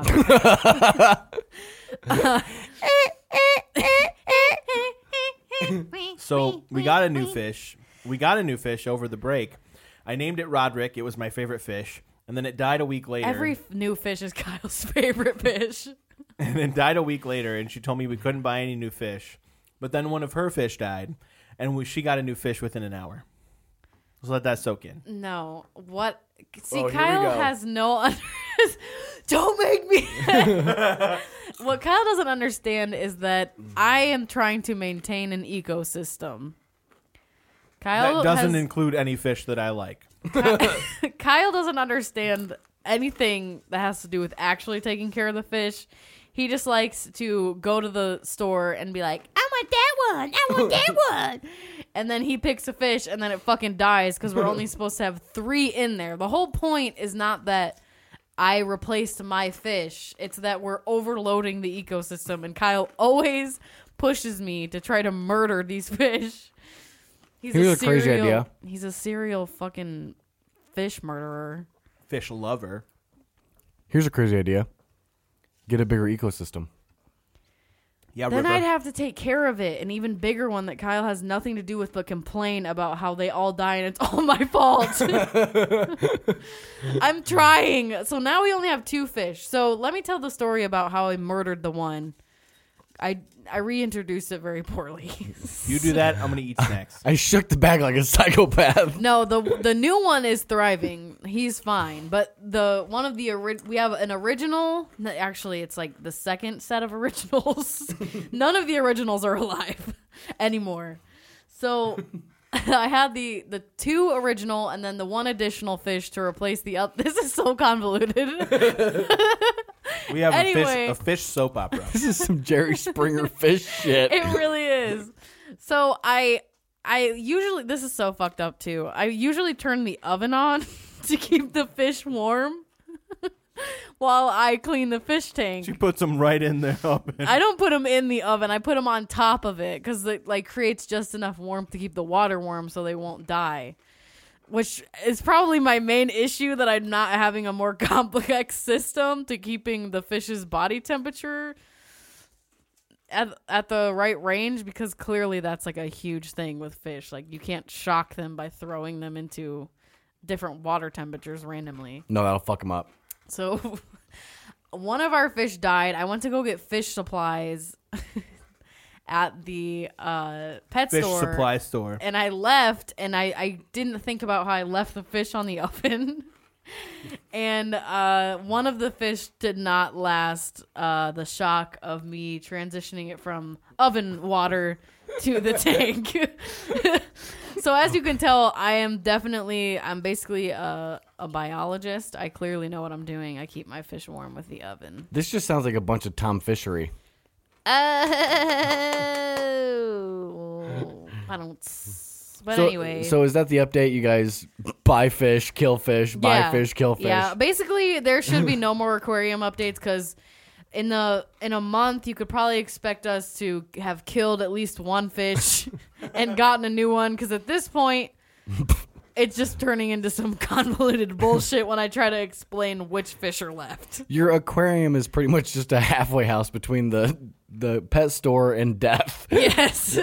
So we got a new fish. We got a new fish over the break. I named it Roderick. It was my favorite fish. And then it died a week later. Every f- new fish is Kyle's favorite fish. And then died a week later, and she told me we couldn't buy any new fish. But then one of her fish died, and we, she got a new fish within an hour. Let's let that soak in. No, what? See, Oh, here we Kyle go. has no. Under- Don't make me. What Kyle doesn't understand is that I am trying to maintain an ecosystem. Kyle That doesn't has, include any fish that I like. Kyle doesn't understand anything that has to do with actually taking care of the fish. He just likes to go to the store and be like, I want that one. I want that one. And then he picks a fish and then it fucking dies because we're only supposed to have three in there. The whole point is not that I replaced my fish. It's that we're overloading the ecosystem. And Kyle always pushes me to try to murder these fish. He's Here's a crazy serial- idea. He's a serial fucking fish murderer. Fish lover. Here's a crazy idea. Get a bigger ecosystem. Yeah, Then River. I'd have to take care of it. An even bigger one that Kyle has nothing to do with but complain about how they all die and it's all my fault. I'm trying. So now we only have two fish. So let me tell the story about how I murdered the one. I I reintroduced it very poorly. You do that, I'm gonna eat snacks. I shook the bag like a psychopath. No, the the new one is thriving. He's fine. But the one of the ori- we have an original. no, Actually, it's like the second set of originals. None of the originals are alive anymore. So I had the the two original and then the one additional fish to replace the other. This is so convoluted. We have Anyway. a fish a fish soap opera. This is some Jerry Springer fish shit. It really is. So I I usually this is so fucked up too. I usually turn the oven on to keep the fish warm while I clean the fish tank. She puts them right in the oven. I don't put them in the oven. I put them on top of it because it like creates just enough warmth to keep the water warm so they won't die. Which is probably my main issue, that I'm not having a more complex system to keeping the fish's body temperature at at the right range, because clearly that's like a huge thing with fish. Like you can't shock them by throwing them into different water temperatures randomly. No, that'll fuck him up. So one of our fish died. I went to go get fish supplies at the uh, pet Fish store. supply store. And I left, and I, I didn't think about how I left the fish on the oven. And uh, one of the fish did not last uh, the shock of me transitioning it from oven water to the tank. So as you can tell, I am definitely, I'm basically a, a biologist. I clearly know what I'm doing. I keep my fish warm with the oven. This just sounds like a bunch of Tom Fishery. Oh, I don't. But so, anyway, So is that the update? You guys buy fish, kill fish, buy Yeah. fish, kill fish. Yeah, basically there should be no more aquarium updates, because in the in a month you could probably expect us to have killed at least one fish and gotten a new one, because at this point it's just turning into some convoluted bullshit when I try to explain which fish are left. Your aquarium is pretty much just a halfway house between the the pet store and death. Yes.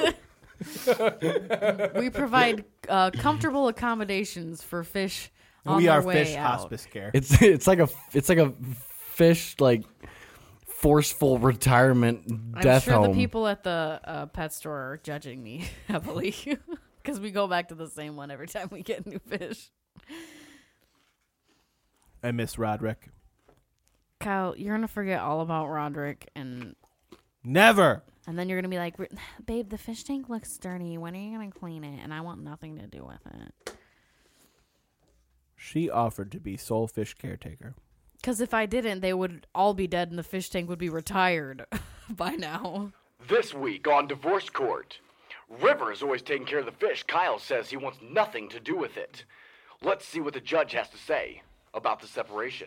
We provide uh, comfortable accommodations for fish on We their are way fish out. hospice care. It's it's like a it's like a fish like forceful retirement I'm death sure home. the people at the uh, pet store are judging me heavily, because we go back to the same one every time we get new fish. I miss Roderick. Kyle, you're gonna forget all about Roderick, and Never. and then you're gonna be like, babe, the fish tank looks dirty. When are you gonna clean it? And I want nothing to do with it. She offered to be sole fish caretaker. Because if I didn't, they would all be dead, and the fish tank would be retired by now. This week on Divorce Court, River is always taking care of the fish. Kyle says he wants nothing to do with it. Let's see what the judge has to say about the separation.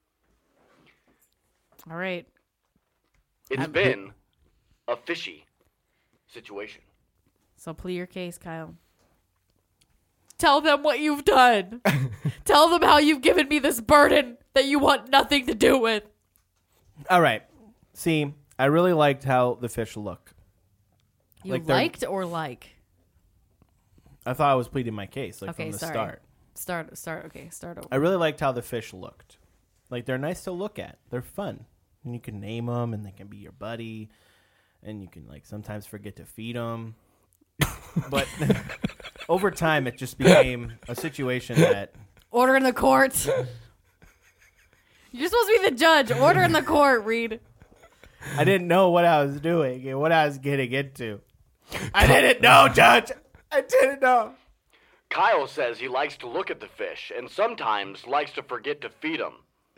All right. It's I'm- been a fishy situation. So plead your case, Kyle. Tell them what you've done. Tell them how you've given me this burden that you want nothing to do with. All right. See, I really liked how the fish look. You Like they're- liked or like? I thought I was pleading my case, like Okay, from the sorry. start. Start, start, okay, start over. I really liked how the fish looked. Like, they're nice to look at. They're fun. And you can name them, and they can be your buddy. And you can, like, sometimes forget to feed them. But over time, it just became a situation that... Order in the court. You're supposed to be the judge. Order in the court, Reed. I didn't know what I was doing and what I was getting into. I didn't know, Judge. I didn't know. Kyle says he likes to look at the fish and sometimes likes to forget to feed them.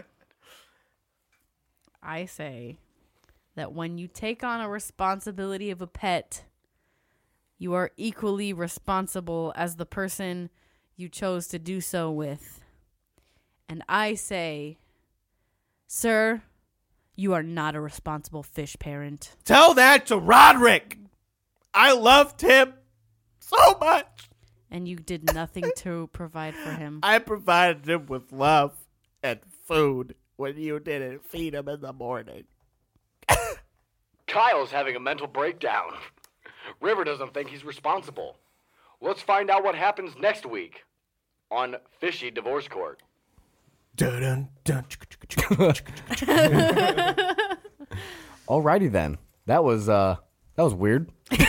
I say that when you take on a responsibility of a pet, you are equally responsible as the person you chose to do so with. And I say, sir, you are not a responsible fish parent. Tell that to Roderick. I loved him so much. And you did nothing to provide for him. I provided him with love and food when you didn't feed him in the morning. Kyle's having a mental breakdown. River doesn't think he's responsible. Let's find out what happens next week on Fishy Divorce Court. Dun, dun, Alrighty then. That was uh that was weird.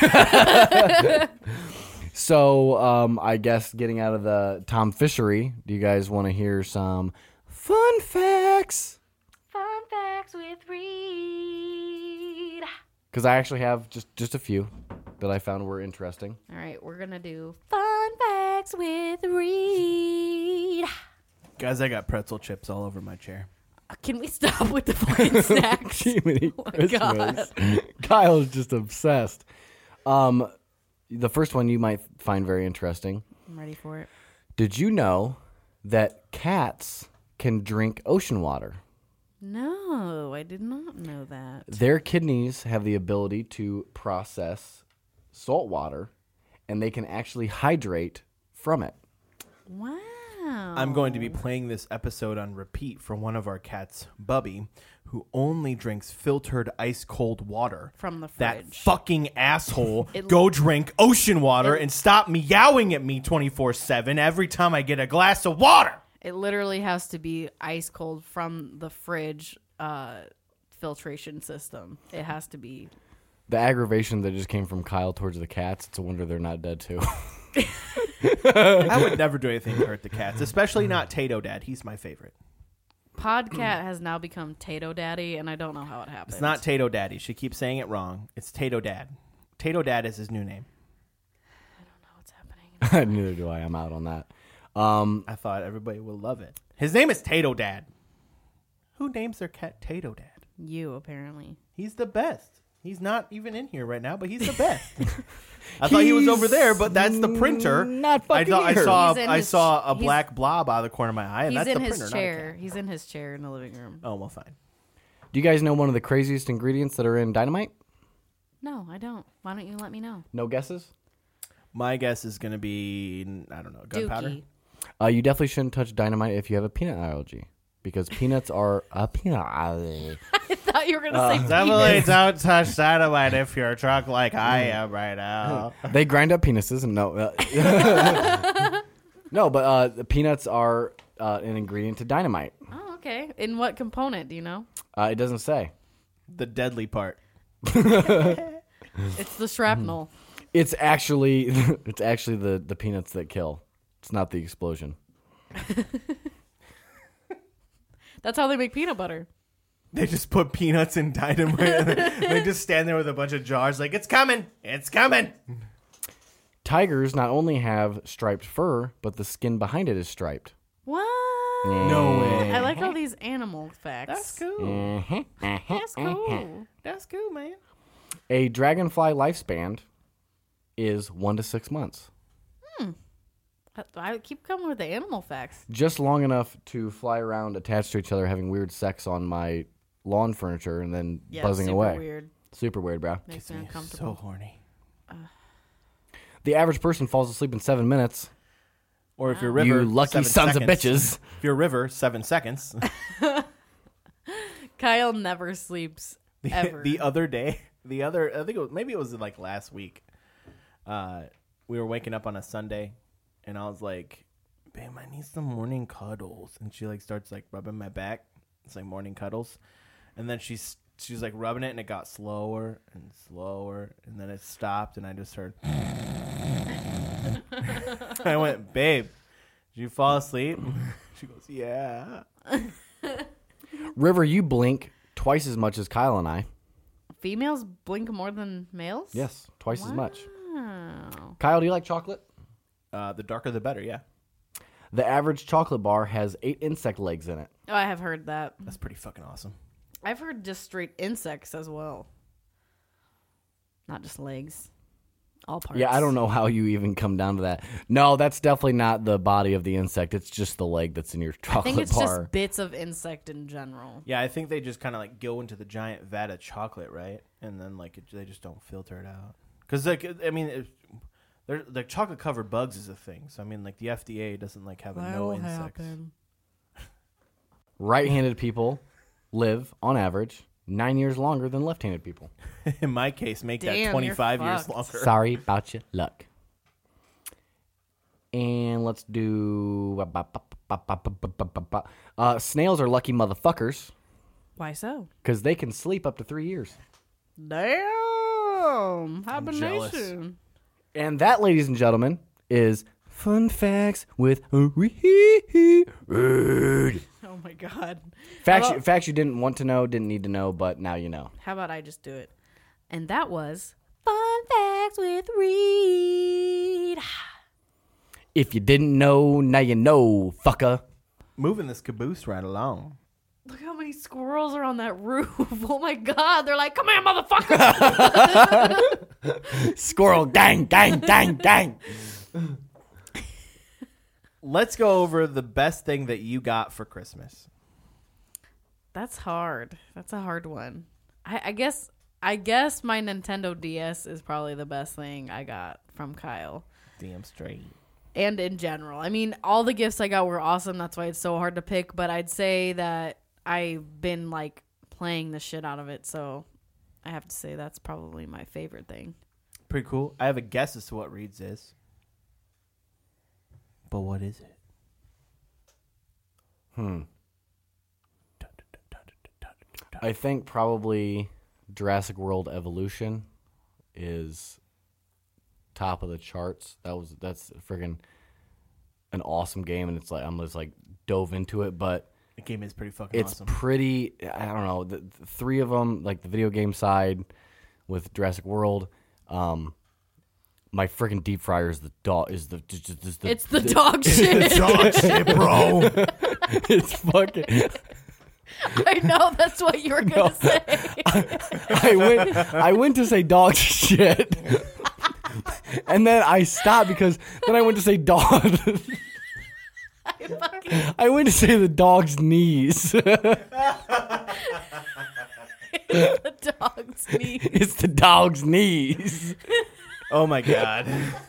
So um I guess getting out of the Tom Fishery, do you guys want to hear some fun facts? Fun facts with Reed. Because I actually have just just a few that I found were interesting. All right, we're gonna do fun facts with Reed. Guys, I got pretzel chips all over my chair. Can we stop with the fucking snacks? Jiminy Oh my Christmas. Kyle's just obsessed. Um, the first one you might find very interesting. I'm ready for it. Did you know that cats can drink ocean water? No, I did not know that. Their kidneys have the ability to process salt water, and they can actually hydrate from it. Wow. I'm going to be playing this episode on repeat for one of our cats, Bubby, who only drinks filtered ice cold water. From the That fridge. fucking asshole It- go drink ocean water it- and stop meowing at me twenty-four seven every time I get a glass of water. It literally has to be ice cold from the fridge uh, filtration system. It has to be. The aggravation that just came from Kyle towards the cats, it's a wonder they're not dead too. I would never do anything to hurt the cats, especially not Tato Dad. He's my favorite. Podcat has now become Tato Daddy, and I don't know how it happened. It's not Tato Daddy. She keeps saying it wrong. It's Tato Dad. Tato Dad is his new name. I don't know what's happening. Neither do I. I'm out on that. Um, I thought everybody would love it. His name is Tato Dad. Who names their cat Tato Dad? You, apparently. He's the best. He's not even in here right now, but he's the best. I thought he was over there, but that's the printer. Not I fucking thought I here. saw He's in I his- saw a he's- black blob out of the corner of my eye, and He's that's in the his printer. not a chair. cat. He's in his chair in the living room. Oh well, fine. Do you guys know one of the craziest ingredients that are in dynamite? No, I don't. Why don't you let me know? No guesses? My guess is going to be I don't know gunpowder. Dookie. Uh, you definitely shouldn't touch dynamite if you have a peanut allergy, because peanuts are a peanut allergy. I thought you were going to say Definitely penis. don't touch dynamite if you're drunk like I am right now. They grind up penises and no, uh, no, but uh, the peanuts are uh, an ingredient to dynamite. Oh, okay. In what component, do you know? Uh, it doesn't say. The deadly part. It's the shrapnel. It's actually it's actually the, the peanuts that kill. It's not the explosion. That's how they make peanut butter. They just put peanuts in dynamite. And they just stand there with a bunch of jars, like it's coming, it's coming. Tigers not only have striped fur, but the skin behind it is striped. What? No way. I like all these animal facts. That's cool. Mhm. That's cool. That's cool, man. A dragonfly lifespan is one to six months. I- I keep coming with the animal facts. Just long enough to fly around attached to each other, having weird sex on my lawn furniture, and then Yeah, buzzing super away. weird. Super weird, bro. Makes me So uncomfortable. horny. The average person falls asleep in seven minutes. Or if you're River, You lucky seven sons of seconds. bitches. If you're River, seven seconds. Kyle never sleeps ever. The other day, the other, I think it was, maybe it was like last week. Uh, we were waking up on a Sunday, and I was like, "Babe, I need some morning cuddles." And she like starts like rubbing my back. It's like morning cuddles, and then she's she's like rubbing it, and it got slower and slower, and then it stopped, and I just heard. I went, "Babe, did you fall asleep?" She goes, "Yeah." River, you blink twice as much as Kyle and I. Females blink more than males? Yes, twice as much. Wow. Kyle, do you like chocolate? Uh, the darker, the better. Yeah, The average chocolate bar has eight insect legs in it. Oh, I have heard that. that's pretty fucking awesome. I've heard just straight insects as well. Not just legs. All parts. Yeah, I don't know how you even come down to that. No, that's definitely not the body of the insect. It's just the leg that's in your I chocolate think it's bar. just bits of insect in general. Yeah, I think they just kind of like go into the giant vat of chocolate, right? And then like it, they just don't filter it out. Because like I mean, it, there the chocolate covered bugs is a thing. So I mean, like the F D A doesn't like have a no insects. Right-handed people live, on average, nine years longer than left-handed people. In my case, make Damn, that you're twenty-five years fucked. longer. Sorry about your luck. And let's do uh, snails are lucky motherfuckers Why so? because they can sleep up to three years. Damn. I'm jealous. Hibernation. And that, ladies and gentlemen, is fun facts with Reed. Oh my god. Facts, How you, about- facts you didn't want to know, didn't need to know, but now you know. How about I just do it? And that was Fun Facts with Reed. If you didn't know, now you know, fucker. Moving this caboose right along. Look how many squirrels are on that roof. Oh my god. They're like, come here, motherfucker. Squirrel, gang, gang, gang, gang. Let's go over the best thing that you got for Christmas. That's hard. That's a hard one. I, I guess I guess my Nintendo D S is probably the best thing I got from Kyle. Damn straight. And in general. I mean, all the gifts I got were awesome. That's why it's so hard to pick. But I'd say that I've been, like, playing the shit out of it. So I have to say that's probably my favorite thing. Pretty cool. I have a guess as to what Reed's is. But what is it? Hmm. I think probably Jurassic World Evolution is top of the charts. That was that's freaking an awesome game, and it's like I'm just like dove into it, but The game is pretty fucking it's awesome. pretty. I don't know. The, the three of them, like the video game side with Jurassic World. Um, my freaking deep fryer is the dog. Is the, just, just the It's the dog shit. Dog shit, bro. It's fucking. I know that's what you were going to say. I went I went to say dog shit. And then I stopped because then I went to say dog. I fucking I went to say the dog's knees. the dog's knee. It's the dog's knees. Oh my god.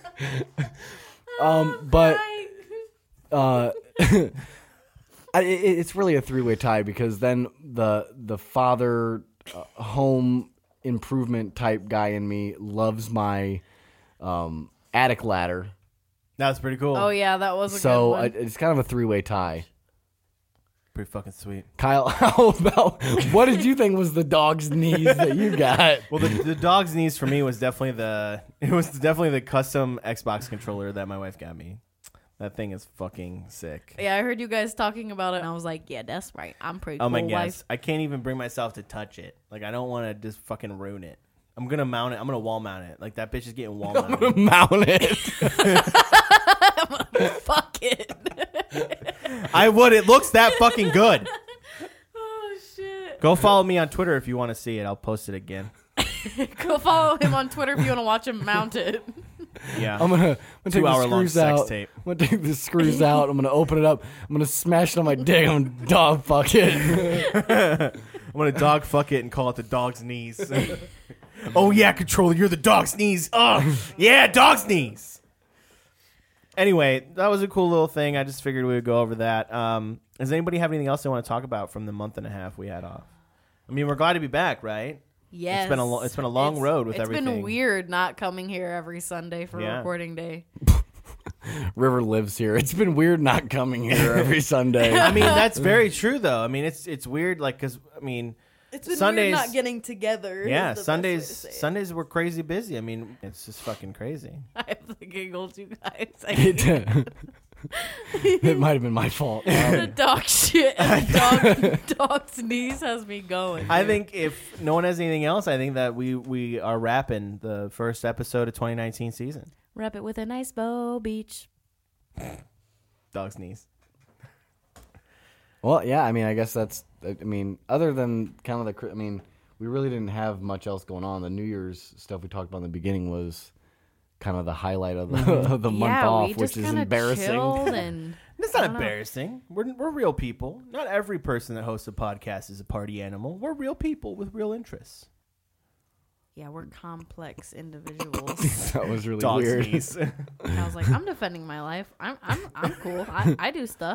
Um but uh I, it, it's really a three-way tie because then the the father uh, home improvement type guy in me loves my um, attic ladder. That was pretty cool. Oh, yeah, that was a So good one. I, it's kind of a three-way tie. Pretty fucking sweet. Kyle, how about what did you think was the dog's knees that you got? Well, the, the dog's knees for me was definitely the it was definitely the custom Xbox controller that my wife got me. That thing is fucking sick. Yeah, I heard you guys talking about it, and I was like, yeah, that's right. I'm pretty Oh cool my god, wife. I can't even bring myself to touch it. Like I don't want to just fucking ruin it. I'm gonna mount it. I'm gonna wall mount it. Like that bitch is getting wall mounted. Mount it. Fuck it. I would. It looks that fucking good. Oh, shit. Go follow me on Twitter if you want to see it. I'll post it again. Go follow him on Twitter if you want to watch him mount it. Yeah. I'm gonna, I'm gonna take Two hour the long screws sex out. tape. I'm gonna take the screws out. I'm gonna open it up. I'm gonna smash it on my dick. I'm gonna dog fuck it. I'm gonna dog fuck it and call it the dog's knees. Oh yeah, controller, you're the dog's knees. Oh yeah, dog's knees. Anyway, that was a cool little thing. I just figured we would go over that. Um, does anybody have anything else they want to talk about from the month and a half we had off? I mean, we're glad to be back, right? Yes. It's been a lo- it's been a long road with It's everything. been weird not coming here every Sunday for Yeah. recording day. River lives here. It's been weird not coming here every Sunday. I mean, that's very true, though. I mean, it's it's weird, like, because I mean, It's been Sundays- weird not getting together. yeah, is the best way Sundays to say it. Sundays were crazy busy. I mean, it's just fucking crazy. I have the giggles, you guys. I it, it might have been my fault. the Um, dog shit and the dog, dog's knees has me going. I dude. think if no one has anything else, I think that we we are wrapping the first episode of twenty nineteen season. Wrap it with a nice bow beach. Dog's knees. well, yeah. I mean, I guess that's. I mean, other than kind of the. cr- I mean, we really didn't have much else going on. The New Year's stuff we talked about in the beginning was kind of the highlight of the, of the month yeah, off, we which just is kinda embarrassing. chilled and That's not embarrassing. We're we're real people. Not every person that hosts a podcast is a party animal. We're real people with real interests. yeah, we're complex individuals. That was really Dog's weird. knees. I was like, I'm defending my life. I'm I'm I'm cool. I, I do stuff.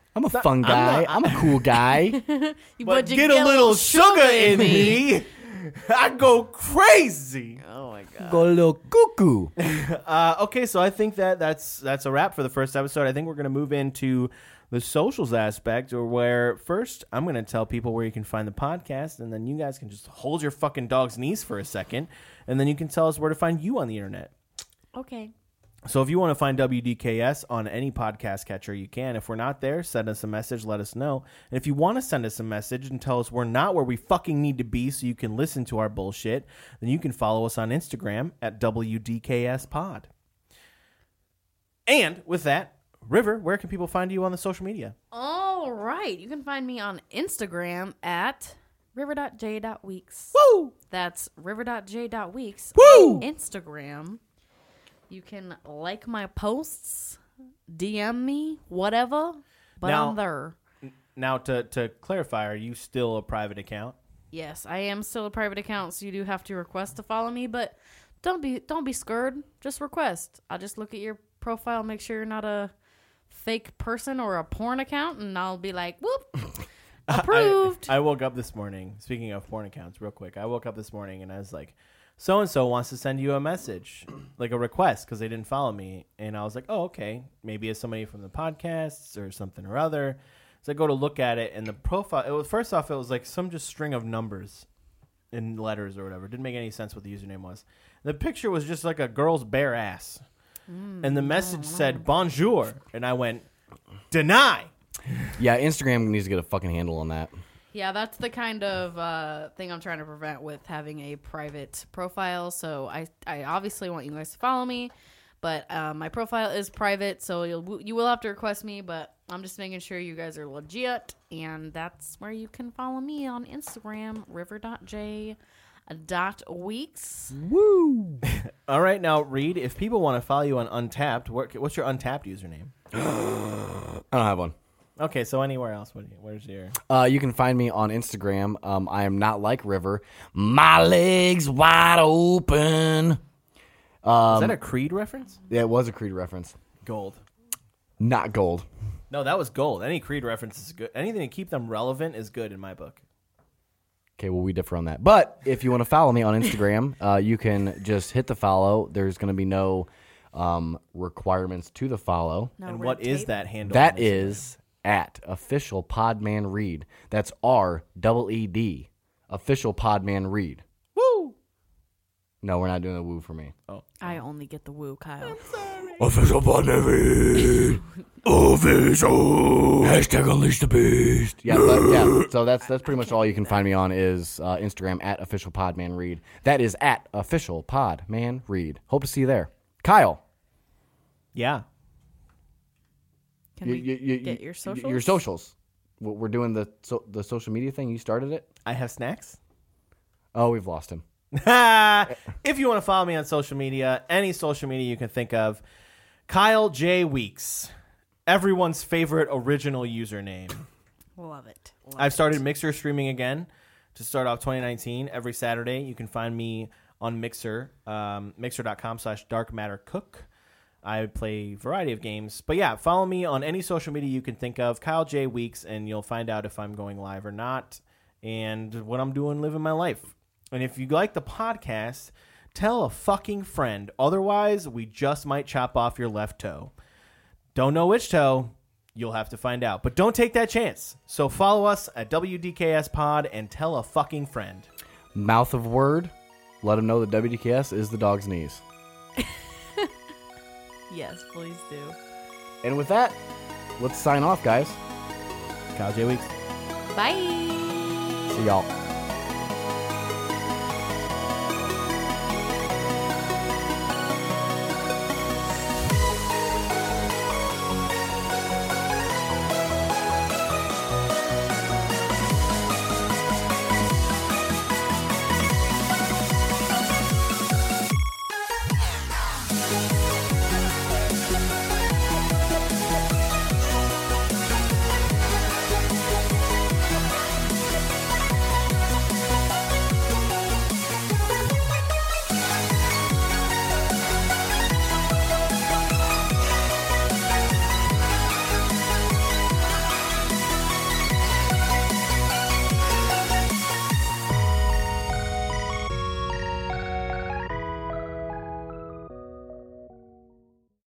I'm a fun guy. I'm, not- a cool guy. You- But you get a little sugar in me. I go crazy. Oh my god. Go a little cuckoo. Uh, okay, so I think that that's that's a wrap for the first episode. I think we're going to move into the socials aspect, or where first I'm going to tell people where you can find the podcast, and then you guys can just hold your fucking dog's knees for a second, and then you can tell us where to find you on the internet. Okay. So if you want to find W D K S on any podcast catcher, you can. If we're not there, send us a message, let us know. And if you want to send us a message and tell us we're not where we fucking need to be so you can listen to our bullshit, then you can follow us on Instagram at W D K S Pod. And with that, River, where can people find you on the social media? All right. You can find me on Instagram at river dot j dot weeks. Woo! That's river dot j dot weeks. Woo! On Instagram. You can like my posts, D M me, whatever, but Now- I'm there. Now, to, to clarify, are you still a private account? Yes, I am still a private account, so you do have to request to follow me, but don't be don't be scared. Just request. I'll just look at your profile, make sure you're not a fake person or a porn account, and I'll be like, whoop, approved. I, I woke up this morning, speaking of porn accounts, real quick. I woke up this morning and I was like, so-and-so wants to send you a message, like a request, because they didn't follow me. And I was like, oh, okay. Maybe it's somebody from the podcasts or something or other. So I go to look at it, and the profile, it was, first off, it was like some just string of numbers and letters or whatever. It didn't make any sense what the username was. The picture was just like a girl's bare ass. Mm, and the message said, bonjour. And I went, deny. Yeah, Instagram needs to get a fucking handle on that. Yeah, that's the kind of uh, thing I'm trying to prevent with having a private profile. So I, I obviously want you guys to follow me, but uh, my profile is private, so you'll you will have to request me. But I'm just making sure you guys are legit, and that's where you can follow me on Instagram, river dot j dot weeks. Woo! All right, now, Reed, if people want to follow you on Untapped, what, what's your Untapped username? I don't have one. Okay, so anywhere else, what do you, where's your... Uh, you can find me on Instagram. Um, I am not like River. My legs wide open. Um, Is that a Creed reference? Yeah, it was a Creed reference. Gold. Not gold. No, that was gold. Any Creed reference is good. Anything to keep them relevant is good in my book. Okay, well, we differ on that. But if you want to follow me on Instagram, uh, you can just hit the follow. There's going to be no um, requirements to the follow. No and red what is tape. that handle? That on Instagram? is at official Podman Reed. That's R double E D. Official Podman Reed. Woo! No, we're not doing the woo for me. I only get the woo, Kyle. Official Podman Reed. Official. Hashtag unleash the beast. Yeah, but, yeah. So that's that's pretty much all you can find me on is uh, Instagram at official Podman Reed. That is at official Podman Reed. Hope to see you there. Kyle. Yeah. Can You- we you- you- get you- your socials? Your socials. We're we're doing the so, the social media thing. You started it. I have snacks. Oh, we've lost him. If you want to follow me on social media, any social media you can think of, Kyle J. Weeks. Everyone's favorite original username. Love it. Love I've it. started Mixer streaming again to start off twenty nineteen. Every Saturday, you can find me on Mixer, um, mixer.com slash dark matter cook. I play a variety of games. But yeah, follow me on any social media you can think of, Kyle J. Weeks, and you'll find out if I'm going live or not and what I'm doing living my life. And if you like the podcast, tell a fucking friend. Otherwise, we just might chop off your left toe. Don't know which toe. You'll have to find out. But don't take that chance. So follow us at W D K S Pod and tell a fucking friend. Mouth of word. Let them know that W D K S is the dog's knees. Yes, please do. And with that, let's sign off, guys. Kyle J. Weeks. Bye. See y'all.